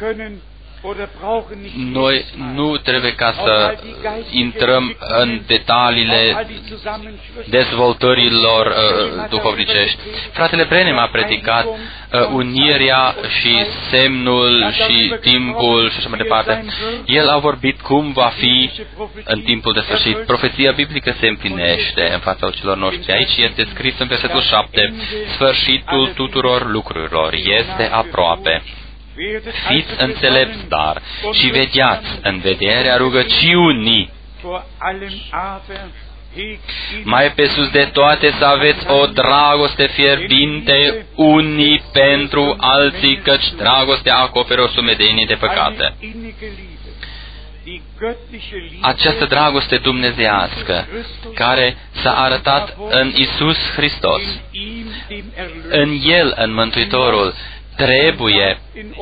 [SPEAKER 1] Noi nu trebuie ca să intrăm în detaliile dezvoltărilor uh, duhovnicești. Fratele Brenem a predicat uh, unirea și semnul și timpul și așa mai departe. El a vorbit cum va fi în timpul de sfârșit. Profeția biblică se împlinește în fața ochilor noștri. Aici este scris în versetul șapte: sfârșitul tuturor lucrurilor este aproape. Fiți înțelepți, dar, și vedeați în vederea rugăciunii. Mai pe sus de toate să aveți o dragoste fierbinte unii pentru alții, căci dragostea acoperă o sumedenie de păcate. Această dragoste dumnezeiască, care s-a arătat în Iisus Hristos, în El, în Mântuitorul, trebuie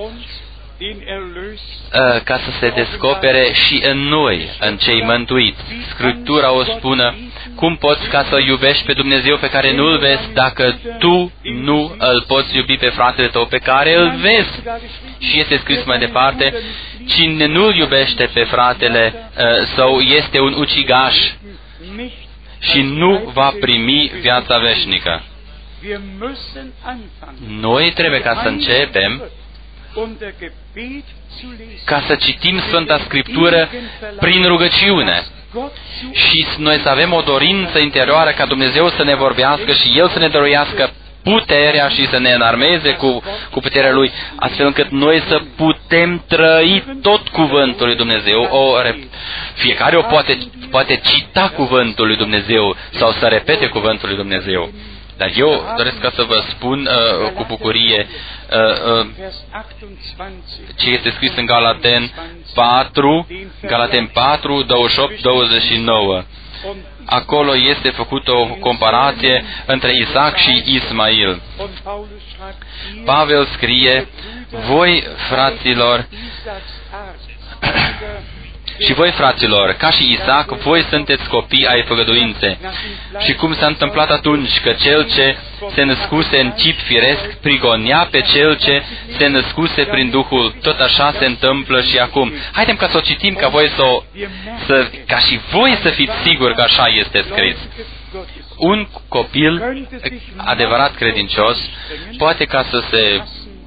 [SPEAKER 1] ca să se descopere și în noi, în cei mântuiți. Scriptura o spună: cum poți ca să iubești pe Dumnezeu pe care nu-L vezi, dacă tu nu îl poți iubi pe fratele tău pe care îl vezi? Și este scris mai departe: cine nu-L iubește pe fratele uh, său este un ucigaș și nu va primi viața veșnică. Noi trebuie ca să începem ca să citim Sfânta Scriptură prin rugăciune și noi să avem o dorință interioară ca Dumnezeu să ne vorbească și El să ne dăruiască puterea și să ne înarmeze cu, cu puterea Lui, astfel încât noi să putem trăi tot cuvântul lui Dumnezeu. O, fiecare o poate, poate cita cuvântul lui Dumnezeu sau să repete cuvântul lui Dumnezeu. Dar eu doresc ca să vă spun uh, cu bucurie uh, uh, ce este scris în Galaten patru, Galaten patru, douăzeci și opt, douăzeci și nouă. Acolo este făcută o comparație între Isaac și Ismail. Pavel scrie: voi, fraților, și voi, fraților, ca și Isaac, voi sunteți copii ai făgăduinței. Și cum s-a întâmplat atunci că cel ce se născuse în chip firesc prigonea pe cel ce se născuse prin Duhul, tot așa se întâmplă și acum. Haidem ca să o citim, ca voi să, o, să ca și voi să fiți siguri că așa este scris. Un copil adevărat credincios poate ca să se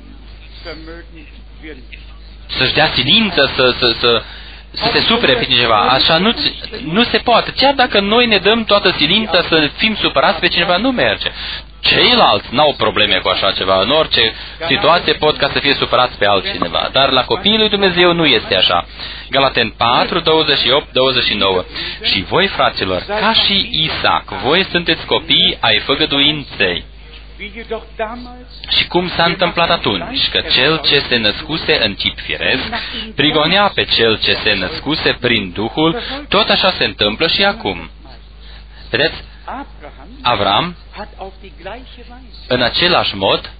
[SPEAKER 1] să-și dea silință, să, să, să să se supere pe cineva. Așa nu, nu se poate. Chiar dacă noi ne dăm toată silința să fim supărați pe cineva, nu merge. Ceilalți n-au probleme cu așa ceva. În orice situație pot ca să fie supărați pe altcineva. Dar la copiii lui Dumnezeu nu este așa. Galaten patru, douăzeci și opt, douăzeci și nouă. Și voi, fraților, ca și Isaac, voi sunteți copii ai făgăduinței. Și cum s-a întâmplat atunci? Că cel ce se născuse în chip firesc prigonea pe cel ce se născuse prin Duhul, tot așa se întâmplă și acum. Vedeți? Avram, în același mod,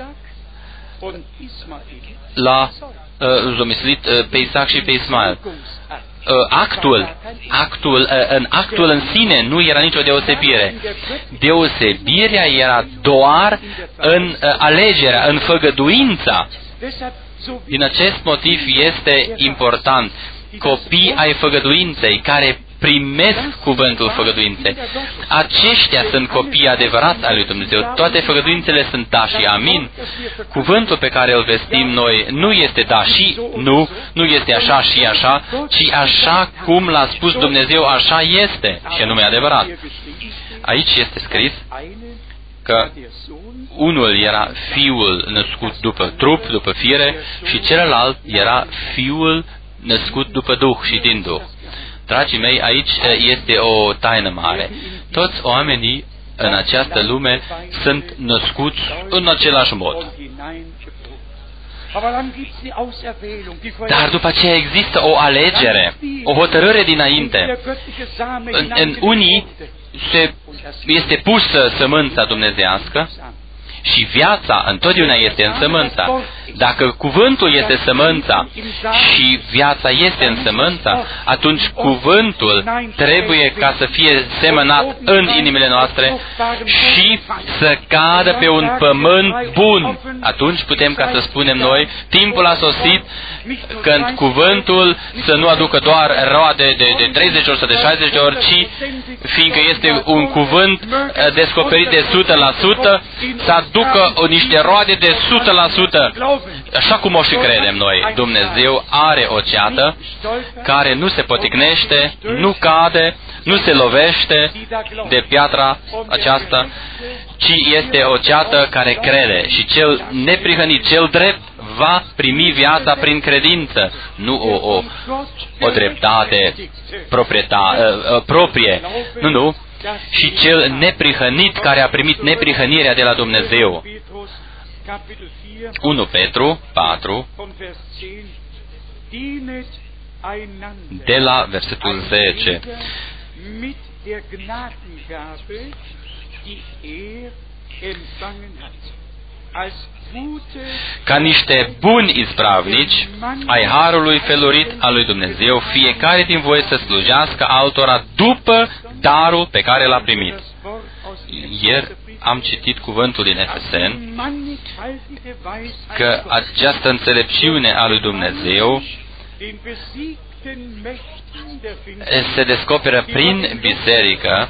[SPEAKER 1] l-a uh, zomislit uh, pe Isaac și pe Ismael. Uh, actul, actul, uh, în actul în sine nu era nicio deosebire. Deosebirea era doar în uh, alegerea, în făgăduința. Din acest motiv este important. Copii ai făgăduinței care primesc cuvântul făgăduinței. Aceștia sunt copii adevărați al lui Dumnezeu. Toate făgăduințele sunt da și amin. Cuvântul pe care îl vestim noi nu este da și nu, nu este așa și așa, ci așa cum l-a spus Dumnezeu, așa este și anume adevărat. Aici este scris că unul era fiul născut după trup, după fire, și celălalt era fiul născut după Duh și din Duh. Dragii mei, aici este o taină mare. Toți oamenii în această lume sunt născuți în același mod. Dar după aceea există o alegere, o hotărâre dinainte. În, în unii se, este pusă sămânța dumnezeiască și viața întotdeauna este în sămânța. Dacă cuvântul este sămânța și viața este în sămânța, atunci cuvântul trebuie ca să fie semănat în inimile noastre și să cadă pe un pământ bun. Atunci putem ca să spunem noi, timpul a sosit când cuvântul să nu aducă doar roade de, de treizeci ori sau de șaizeci de ori, ci fiindcă este un cuvânt descoperit de o sută la sută, să aducă niște roade de o sută la sută. Așa cum o și credem noi. Dumnezeu are o ceată care nu se poticnește, nu cade, nu se lovește de piatra aceasta, ci este o ceată care crede. Și cel neprihănit, cel drept, va primi viața prin credință, nu o, o, o dreptate proprieta, uh, proprie. Nu, nu. Și cel neprihănit care a primit neprihănirea de la Dumnezeu. unu Petru patru, de la versetul zece. Ca niște buni ispravnici ai harului felurit al lui Dumnezeu, fiecare din voi să slujească altora după darul pe care l-a primit. Ieri am citit cuvântul din Efeseni că această înțelepciune a lui Dumnezeu se descoperă prin biserică.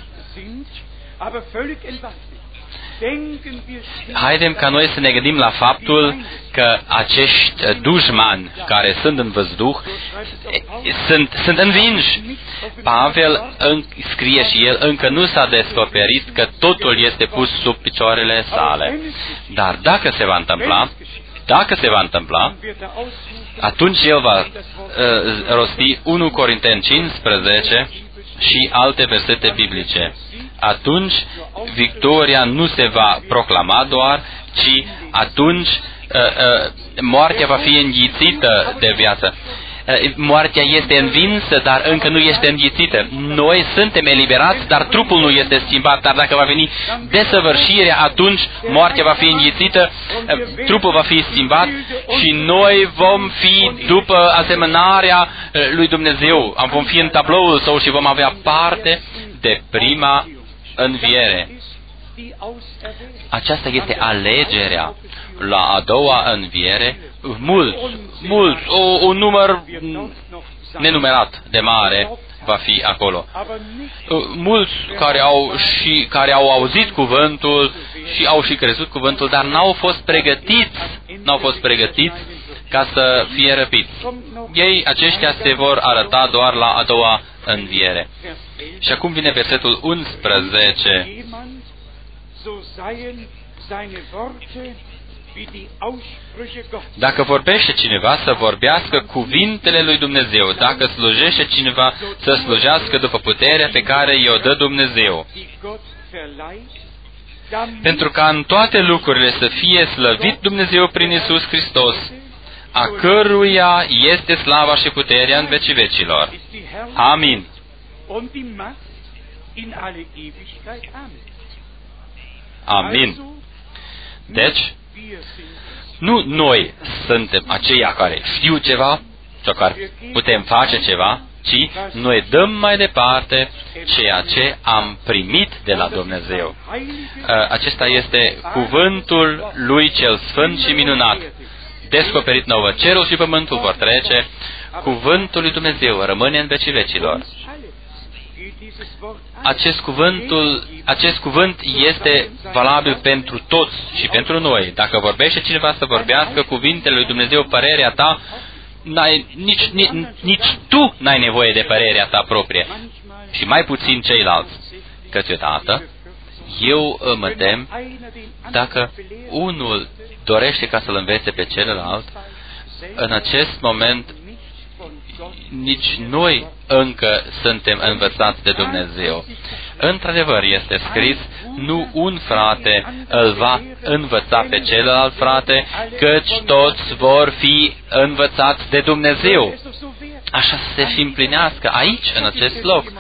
[SPEAKER 1] Haidem ca noi să ne gândim la faptul că acești dușmani care sunt în văzduh sunt, sunt învinși. Pavel scrie și el, încă nu s-a descoperit că totul este pus sub picioarele sale. Dar dacă se va întâmpla, dacă se va întâmpla, atunci el va uh, rosti unu Corinteni cincisprezece și alte versete biblice. Atunci victoria nu se va proclama doar, ci atunci uh, uh, moartea va fi înghițită de viață. Uh, moartea este învinsă, dar încă nu este înghițită. Noi suntem eliberați, dar trupul nu este schimbat. Dar dacă va veni desăvârșirea, atunci moartea va fi înghițită, uh, trupul va fi schimbat și noi vom fi după asemănarea uh, lui Dumnezeu. Vom fi în tabloul său și vom avea parte de prima înviere. Aceasta este alegerea. La a doua înviere, mulți, mulți, o, un număr nenumerat de mare va fi acolo. Mulți care au, și, care au auzit cuvântul și au și crezut cuvântul, dar n-au fost pregătiți, n-au fost pregătiți ca să fie răpiți. Ei, aceștia se vor arăta doar la a doua înviere. Și acum vine versetul unsprezece. Dacă vorbește cineva, să vorbească cuvintele lui Dumnezeu. Dacă slujește cineva, să slujească după puterea pe care i-o dă Dumnezeu. pentru ca în toate lucrurile să fie slăvit Dumnezeu prin Iisus Hristos, a căruia este slava și puterea în vecii vecilor. Amin. Amin. Deci, nu noi suntem aceia care știu ceva sau care putem face ceva, ci noi dăm mai departe ceea ce am primit de la Dumnezeu. Acesta este cuvântul lui cel sfânt și minunat, descoperit nouă. Cerul și pământul vor trece, cuvântul lui Dumnezeu rămâne în vecii vecilor. Acest, cuvântul, acest cuvânt este valabil pentru toți și pentru noi. Dacă vorbește cineva să vorbească cuvintele lui Dumnezeu, părerea ta, n-ai, nici, nici, nici tu n-ai nevoie de părerea ta proprie. Și mai puțin ceilalți. Câteodată, eu mă tem, dacă unul dorește ca să-l învețe pe celălalt, în acest moment nici noi încă suntem învățați de Dumnezeu. Într-adevăr, este scris, nu un frate îl va învăța pe celălalt frate, căci toți vor fi învățați de Dumnezeu. Așa să se și împlinească aici, în acest loc.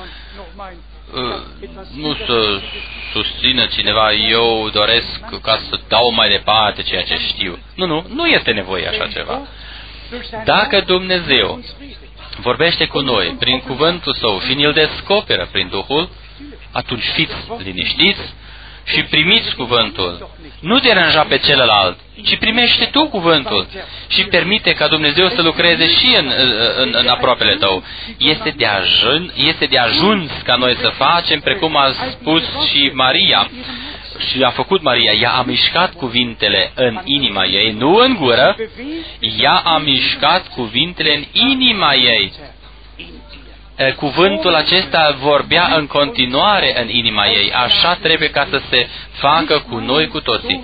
[SPEAKER 1] Nu să susțină cineva, eu doresc ca să dau mai departe ceea ce știu. Nu, nu, nu este nevoie așa ceva. Dacă Dumnezeu vorbește cu noi prin cuvântul Său și ne-l descoperă prin Duhul, atunci fiți liniștiți și primiți cuvântul. Nu deranja pe celălalt, ci primește tu cuvântul și permite ca Dumnezeu să lucreze și în, în, în aproapele tău. Este de, ajun, este de ajuns ca noi să facem, precum a spus și Maria, și a făcut Maria, ea a mișcat cuvintele în inima ei, nu în gură, ea a mișcat cuvintele în inima ei. Cuvântul acesta vorbea în continuare în inima ei. Așa trebuie ca să se facă cu noi cu toții.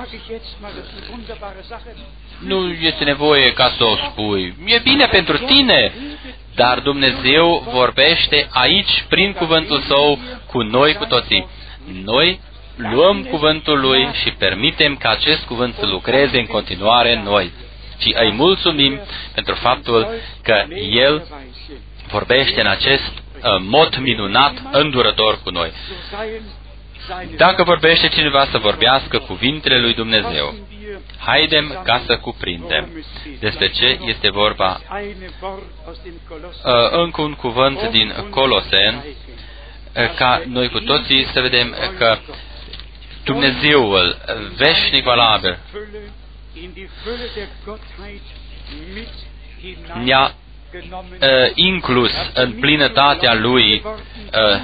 [SPEAKER 1] Nu este nevoie ca să o spui. E bine pentru tine, dar Dumnezeu vorbește aici, prin cuvântul Său, cu noi cu toții. Noi luăm cuvântul Lui și permitem ca acest cuvânt să lucreze în continuare în noi. Și îi mulțumim pentru faptul că El vorbește în acest uh, mod minunat, îndurător cu noi. Dacă vorbește cineva să vorbească cuvintele lui Dumnezeu, haidem ca să cuprindem despre ce este vorba. Uh, încă un cuvânt din Coloseni, uh, ca noi cu toții să vedem că Dumnezeul veșnic valabil ne-a uh, inclus în plinătatea Lui. Uh,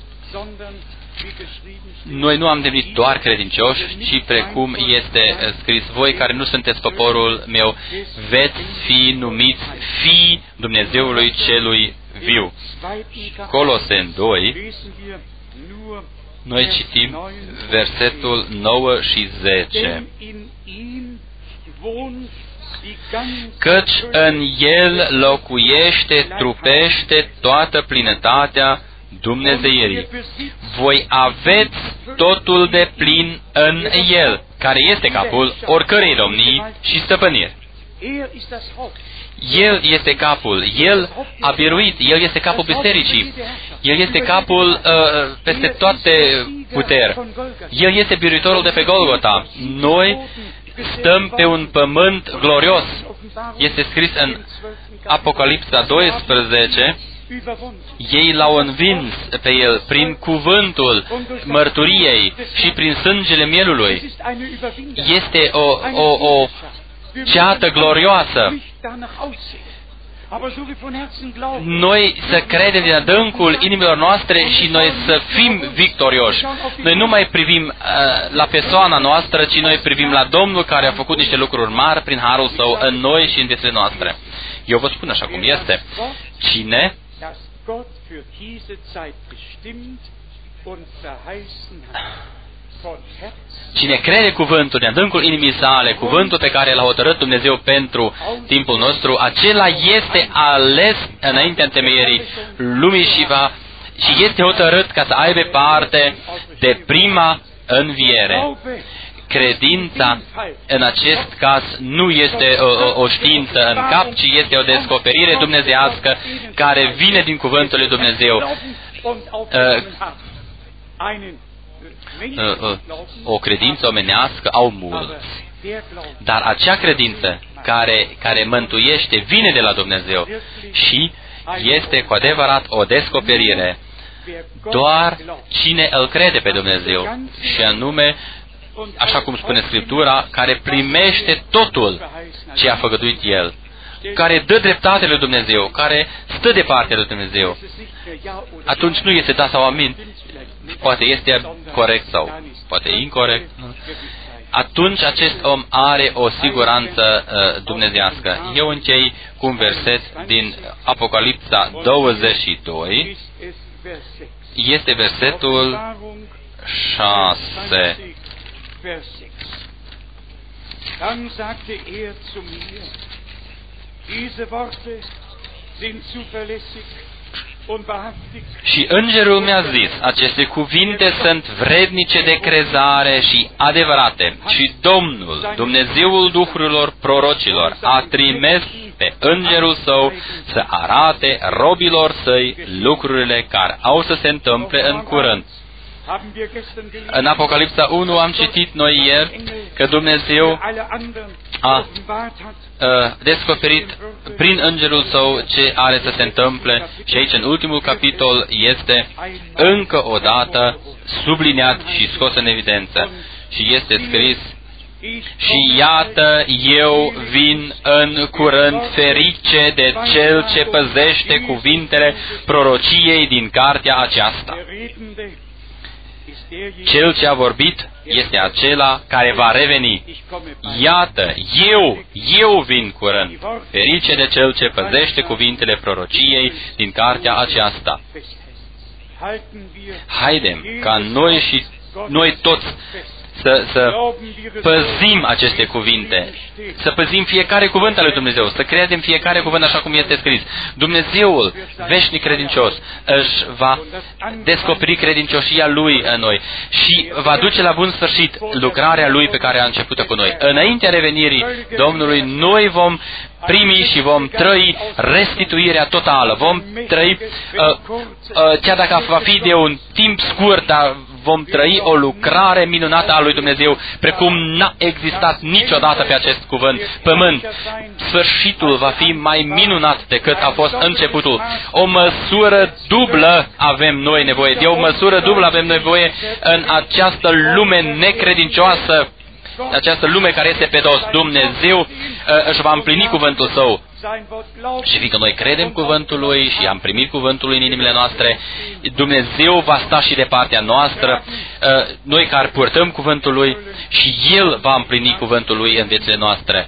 [SPEAKER 1] noi nu am devenit doar credincioși, ci precum este scris, voi care nu sunteți poporul meu, veți fi numiți fii Dumnezeului celui viu. Coloseni doi, noi citim versetul nouă și zece. Căci în El locuiește, trupește toată plinătatea Dumnezeirii. Voi aveți totul de plin în El, care este capul oricărei domnii și stăpâniri. El este capul, El a biruit, El este capul bisericii, El este capul uh, peste toate puteri. El este biruitorul de pe Golgota. Noi stăm pe un pământ glorios. Este scris în Apocalipsa doisprezece, ei l-au învins pe El prin cuvântul mărturiei și prin sângele mielului. Este o, o, o ceată glorioasă. Noi să credem din adâncul inimilor noastre și noi să fim victorioși. Noi nu mai privim uh, la persoana noastră, ci noi privim la Domnul care a făcut niște lucruri mari prin harul Său în noi și în viețile noastre. Eu vă spun așa cum este. Cine Cine crede cuvântul din adâncul inimii sale, cuvântul pe care l-a hotărât Dumnezeu pentru timpul nostru, acela este ales înaintea întemeierii lumii și, va, și este hotărât ca să aibă parte de prima înviere. Credința, în acest caz, nu este o, o știință în cap, ci este o descoperire dumnezeiască care vine din cuvântul lui Dumnezeu. O credință omenească au mulți. Dar acea credință care, care mântuiește vine de la Dumnezeu și este cu adevărat o descoperire. Doar cine îl crede pe Dumnezeu, și anume, așa cum spune Scriptura, care primește totul ce a făgăduit El, care dă dreptate lui Dumnezeu, care stă de partea lui Dumnezeu, atunci nu este da sau amin, poate este corect sau poate incorect, atunci acest om are o siguranță uh, dumnezeiască. Eu închei cu un verset din Apocalipsa douăzeci și doi, este versetul șase.
[SPEAKER 2] Dann sagte er zu mir, diese Worte sind zuverlässig und wahrhaftig.
[SPEAKER 1] Și îngerul mi-a zis, aceste cuvinte sunt vrednice de crezare și adevărate. Și Domnul, Dumnezeul Duhurilor prorocilor, a trimis pe îngerul său să arate robilor săi lucrurile care au să se întâmple în curând. În Apocalipsa unu am citit noi ieri că Dumnezeu a uh, descoperit prin îngerul său ce are să se întâmple și aici în ultimul capitol este încă o dată subliniat și scos în evidență și este scris: și iată, eu vin în curând, ferice de cel ce păzește cuvintele prorociei din cartea aceasta. Cel ce a vorbit este acela care va reveni. Iată, eu, eu vin curând, ferice de cel ce păzește cuvintele prorociei din cartea aceasta. Haidem ca noi și noi toți să, să păzim aceste cuvinte, să păzim fiecare cuvânt al lui Dumnezeu, să credem fiecare cuvânt așa cum este scris. Dumnezeul veșnic credincios își va descoperi credincioșia Lui în noi și va duce la bun sfârșit lucrarea Lui pe care a început-o cu noi. Înaintea revenirii Domnului, noi vom primi și vom trăi restituirea totală. Vom trăi, uh, uh, chiar dacă va fi de un timp scurt, dar vom trăi o lucrare minunată a lui Dumnezeu, precum n-a existat niciodată pe acest cuvânt pământ. Sfârșitul va fi mai minunat decât a fost începutul. O măsură dublă avem noi nevoie, de o măsură dublă avem nevoie în această lume necredincioasă, această lume care este pe dos. Dumnezeu uh, își va împlini cuvântul Său. Și fiindcă noi credem cuvântul Lui și am primit cuvântul Lui în inimile noastre, Dumnezeu va sta și de partea noastră, uh, noi care purtăm cuvântul Lui, și El va împlini cuvântul Lui în viețile noastre.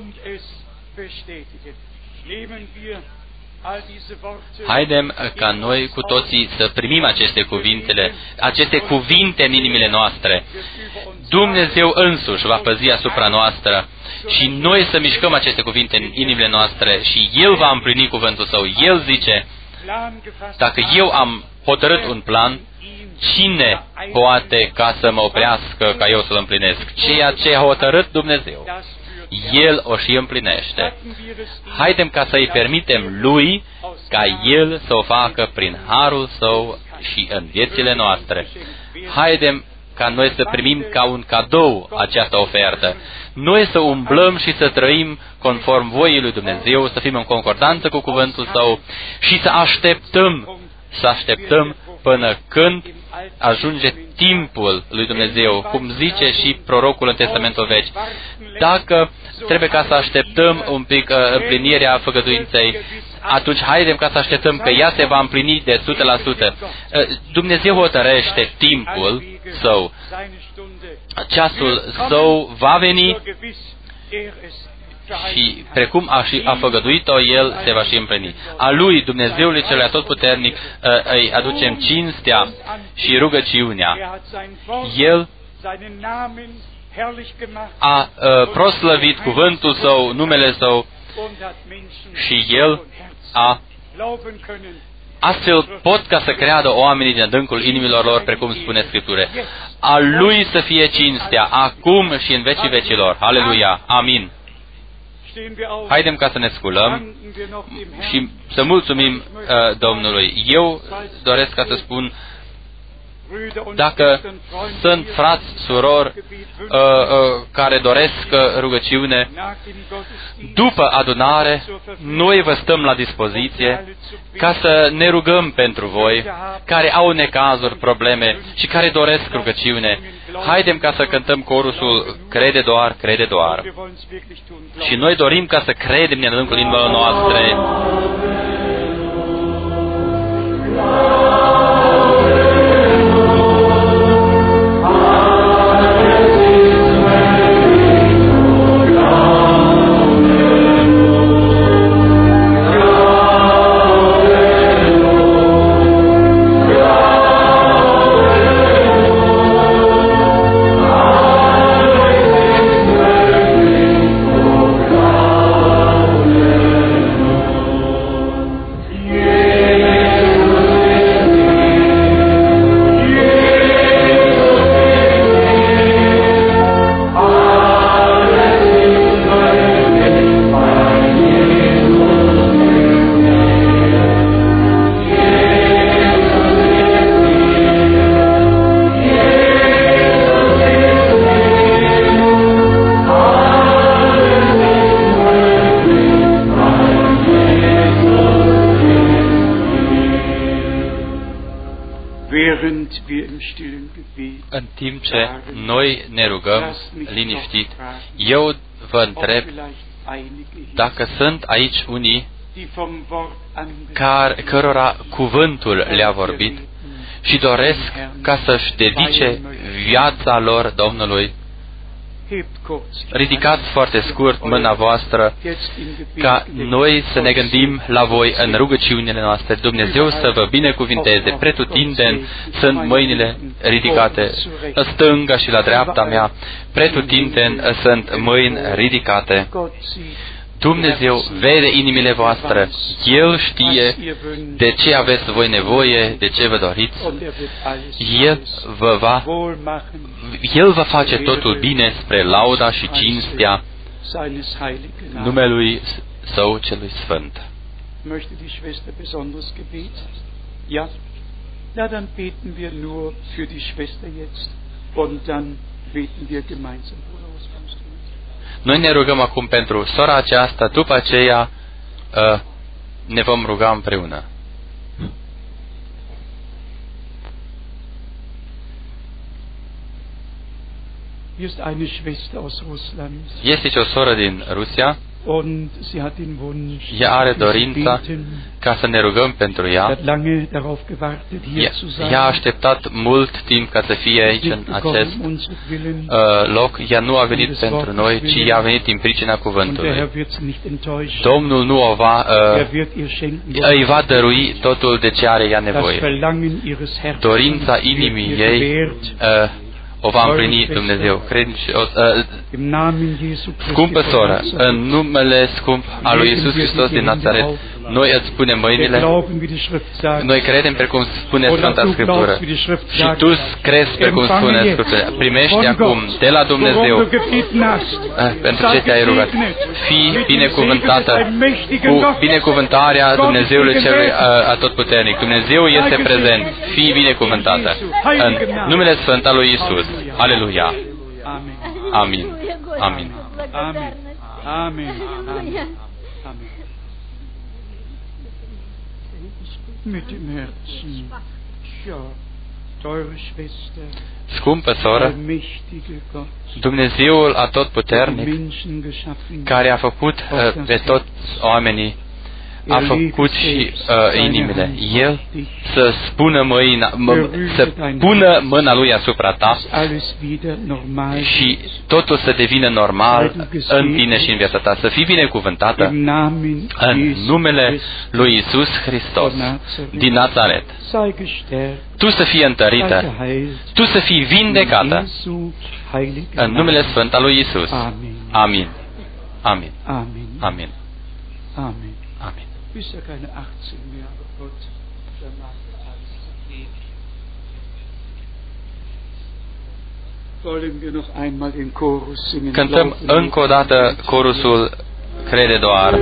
[SPEAKER 1] Haidem ca noi cu toții să primim aceste cuvintele, aceste cuvinte în inimile noastre. Dumnezeu însuși va păzi asupra noastră și noi să mișcăm aceste cuvinte în inimile noastre și El va împlini cuvântul Său. El zice, dacă eu am hotărât un plan, cine poate ca să mă oprească ca eu să-l împlinesc? Ceea ce a hotărât Dumnezeu, El o și împlinește. Haidem ca să-i permitem Lui ca El să o facă prin harul Său și în viețile noastre. Haidem ca noi să primim ca un cadou această ofertă. Noi să umblăm și să trăim conform voii lui Dumnezeu, să fim în concordanță cu cuvântul Său și să așteptăm, să așteptăm până când ajunge timpul lui Dumnezeu, cum zice și prorocul în Testamentul Vechi. Dacă trebuie ca să așteptăm un pic uh, împlinirea făgăduinței, atunci haidem ca să așteptăm că ea se va împlini de o sută la sută. Uh, Dumnezeu hotărăște timpul Său. Ceasul Său va veni și precum a, și a făgăduit-o El, se va și împlini. A Lui, Dumnezeului Celui Atotputernic, îi aducem cinstea și rugăciunea. El a proslăvit cuvântul Său, numele Său, și El a astfel pot ca să creadă oamenii din adâncul inimilor lor, precum spune Scriptura. A Lui să fie cinstea, acum și în vecii vecilor. Aleluia! Amin! Haidem ca să ne sculăm și să mulțumim uh, Domnului. Eu doresc ca să spun, dacă sunt frați, surori uh, uh, care doresc rugăciune, după adunare, noi vă stăm la dispoziție ca să ne rugăm pentru voi, care au necazuri, probleme și care doresc rugăciune. Haidem ca să cântăm corusul Crede doar, crede doar. Și noi dorim ca să credem din adâncul inimilor noastre. În timp ce noi ne rugăm liniștit, eu vă întreb dacă sunt aici unii care, cărora cuvântul le-a vorbit și doresc ca să-și dedice viața lor Domnului. Ridicați foarte scurt mâna voastră ca noi să ne gândim la voi în rugăciunile noastre. Dumnezeu să vă binecuvinteze. Pretutindeni sunt mâinile ridicate la stânga și la dreapta mea. Pretutindeni sunt mâini ridicate. Dumnezeu vede inimile voastre. El știe de ce aveți voi nevoie, de ce vă doriți. El vă va, El va face totul bine spre lauda și cinstea numelui Său celui Sfânt.
[SPEAKER 2] Ja, na dann beten wir nur für die Schwester jetzt und dann beten wir gemeinsam.
[SPEAKER 1] Noi ne rugăm acum pentru sora aceasta, după aceea uh, ne vom ruga împreună. Este și o soră din Rusia. Ea are dorința ca să ne rugăm pentru ea. Ea a așteptat mult timp ca să fie aici în acest uh, loc. Ea nu a venit pentru noi, ci ea a venit din pricina cuvântului. Domnul nu o va, uh, îi va dărui totul de ce are ea nevoie. Dorința inimii ei uh, o va împlini Dumnezeu. Credincios, uh, scumpă soră, în numele scump al lui Iisus Hristos din Nazaret, noi îți punem mâinile, noi credem precum spune Sfânta Scriptură și tu crezi precum spune Scriptura. Primește acum de la Dumnezeu pentru ce te-ai rugat. Fii binecuvântată cu binecuvântarea Dumnezeului Celui Atotputernic. Dumnezeu este prezent. Fii binecuvântată în numele Sfânt al lui Iisus. Aleluia. Amin. Amin.
[SPEAKER 2] Amen. Amen. Amen. Mit dem Herzen. Ja, teure Schwester.
[SPEAKER 1] Scumpă soră, Dumnezeul Atotputernic, care a făcut uh, pe toți oamenii, a făcut și uh, inimile. El să spună mâina, mă, să pună mâna Lui asupra ta și totul să devină normal în tine și în viața ta. Să fii binecuvântată în numele Lui Iisus Hristos din Nazaret. Tu să fii întărită, tu să fii vindecată în numele Sfânt al lui Iisus. Amin. Amin. Amin. Amin. Amin.
[SPEAKER 2] Amin. Bist ja keine achtzehn mehr, aber Gott
[SPEAKER 1] Cântăm încă o dată corusul Crede doar.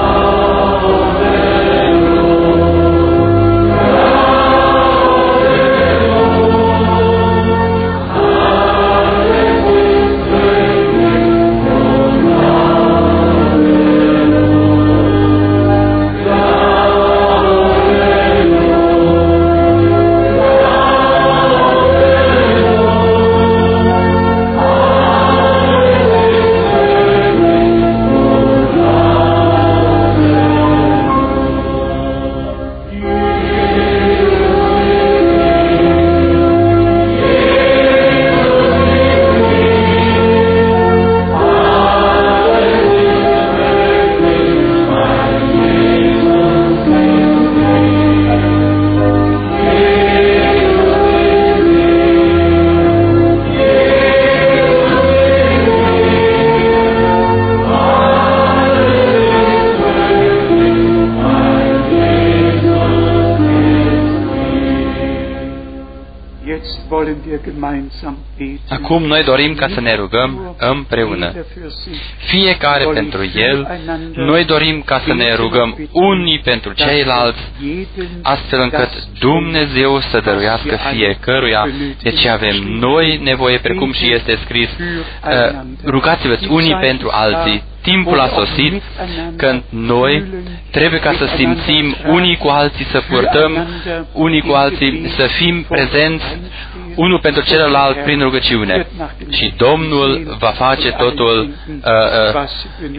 [SPEAKER 1] Acum noi dorim ca să ne rugăm împreună. Fiecare pentru el, noi dorim ca să ne rugăm unii pentru ceilalți, astfel încât Dumnezeu să dăruiască fiecăruia de ce avem noi nevoie, precum și este scris, rugați-vă unii pentru alții. Timpul a sosit când noi trebuie ca să simțim unii cu alții, să purtăm unii cu alții, să fim prezenți unul pentru celălalt prin rugăciune. Și Domnul va face totul, uh, uh,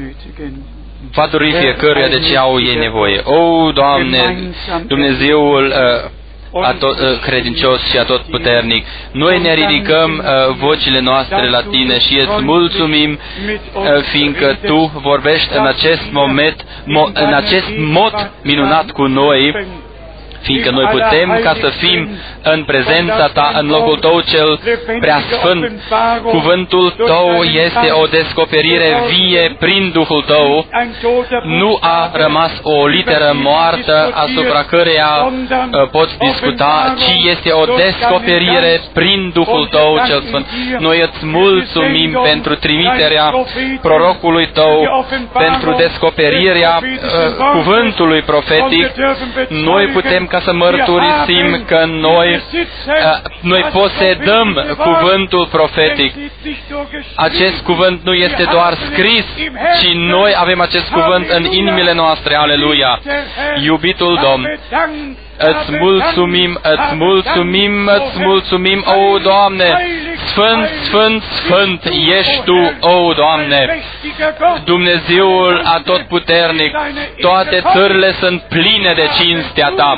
[SPEAKER 1] va dori fiecăruia de ce au ei nevoie. O, Doamne, Dumnezeul uh, atot, uh, credincios și atotputernic, noi ne ridicăm uh, vocile noastre la Tine și îți mulțumim, uh, fiindcă Tu vorbești în acest moment, mo, în acest mod minunat cu noi, fiindcă noi putem ca să fim în prezența Ta, în locul Tău cel preasfânt. Cuvântul Tău este o descoperire vie prin Duhul Tău. Nu a rămas o literă moartă asupra căreia uh, poți discuta, ci este o descoperire prin Duhul Tău cel Sfânt. Noi îți mulțumim pentru trimiterea prorocului Tău, pentru descoperirea uh, cuvântului profetic. Noi putem ca să mărturisim că noi, noi posedăm cuvântul profetic. Acest cuvânt nu este doar scris, ci noi avem acest cuvânt în inimile noastre. Aleluia! Iubitul Domn, îți mulțumim, îți mulțumim, îți mulțumim, o, Doamne! Sfânt, Sfânt, Sfânt ești Tu, o, Doamne! Dumnezeul atotputernic, toate țările sunt pline de cinstea Ta.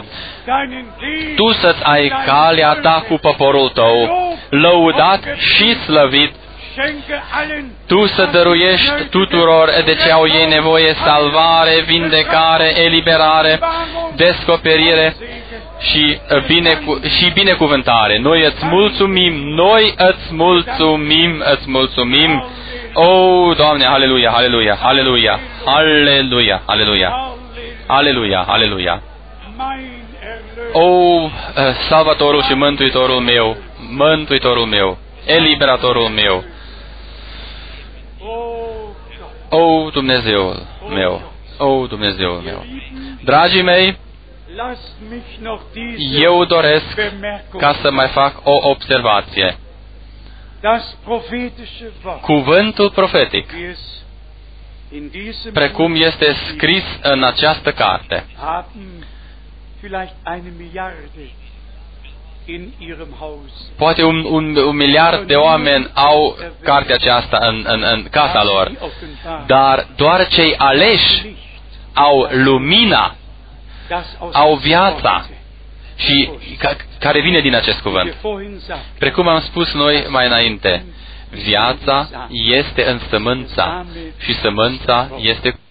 [SPEAKER 1] Tu să-ți ai calea Ta cu poporul Tău, lăudat și slăvit. Tu să dăruiești tuturor de ce au ei nevoie salvare, vindecare, eliberare, descoperire și, binecu- și binecuvântare. Noi îți mulțumim, noi îți mulțumim, îți mulțumim. O, Doamne, aleluia, aleluia, aleluia, aleluia, aleluia, aleluia, aleluia. O, Salvatorul și Mântuitorul meu, Mântuitorul meu, Eliberatorul meu. O, Dumnezeul meu, o, Dumnezeul meu. Dragii mei, eu doresc ca să mai fac o observație. Cuvântul profetic, precum este scris în această carte, poate un, un, un miliard de oameni au cartea aceasta în, în, în casa lor, dar doar cei aleși au lumina, au viața și ca, care vine din acest cuvânt. Precum am spus noi mai înainte, viața este în sămânța și sămânța este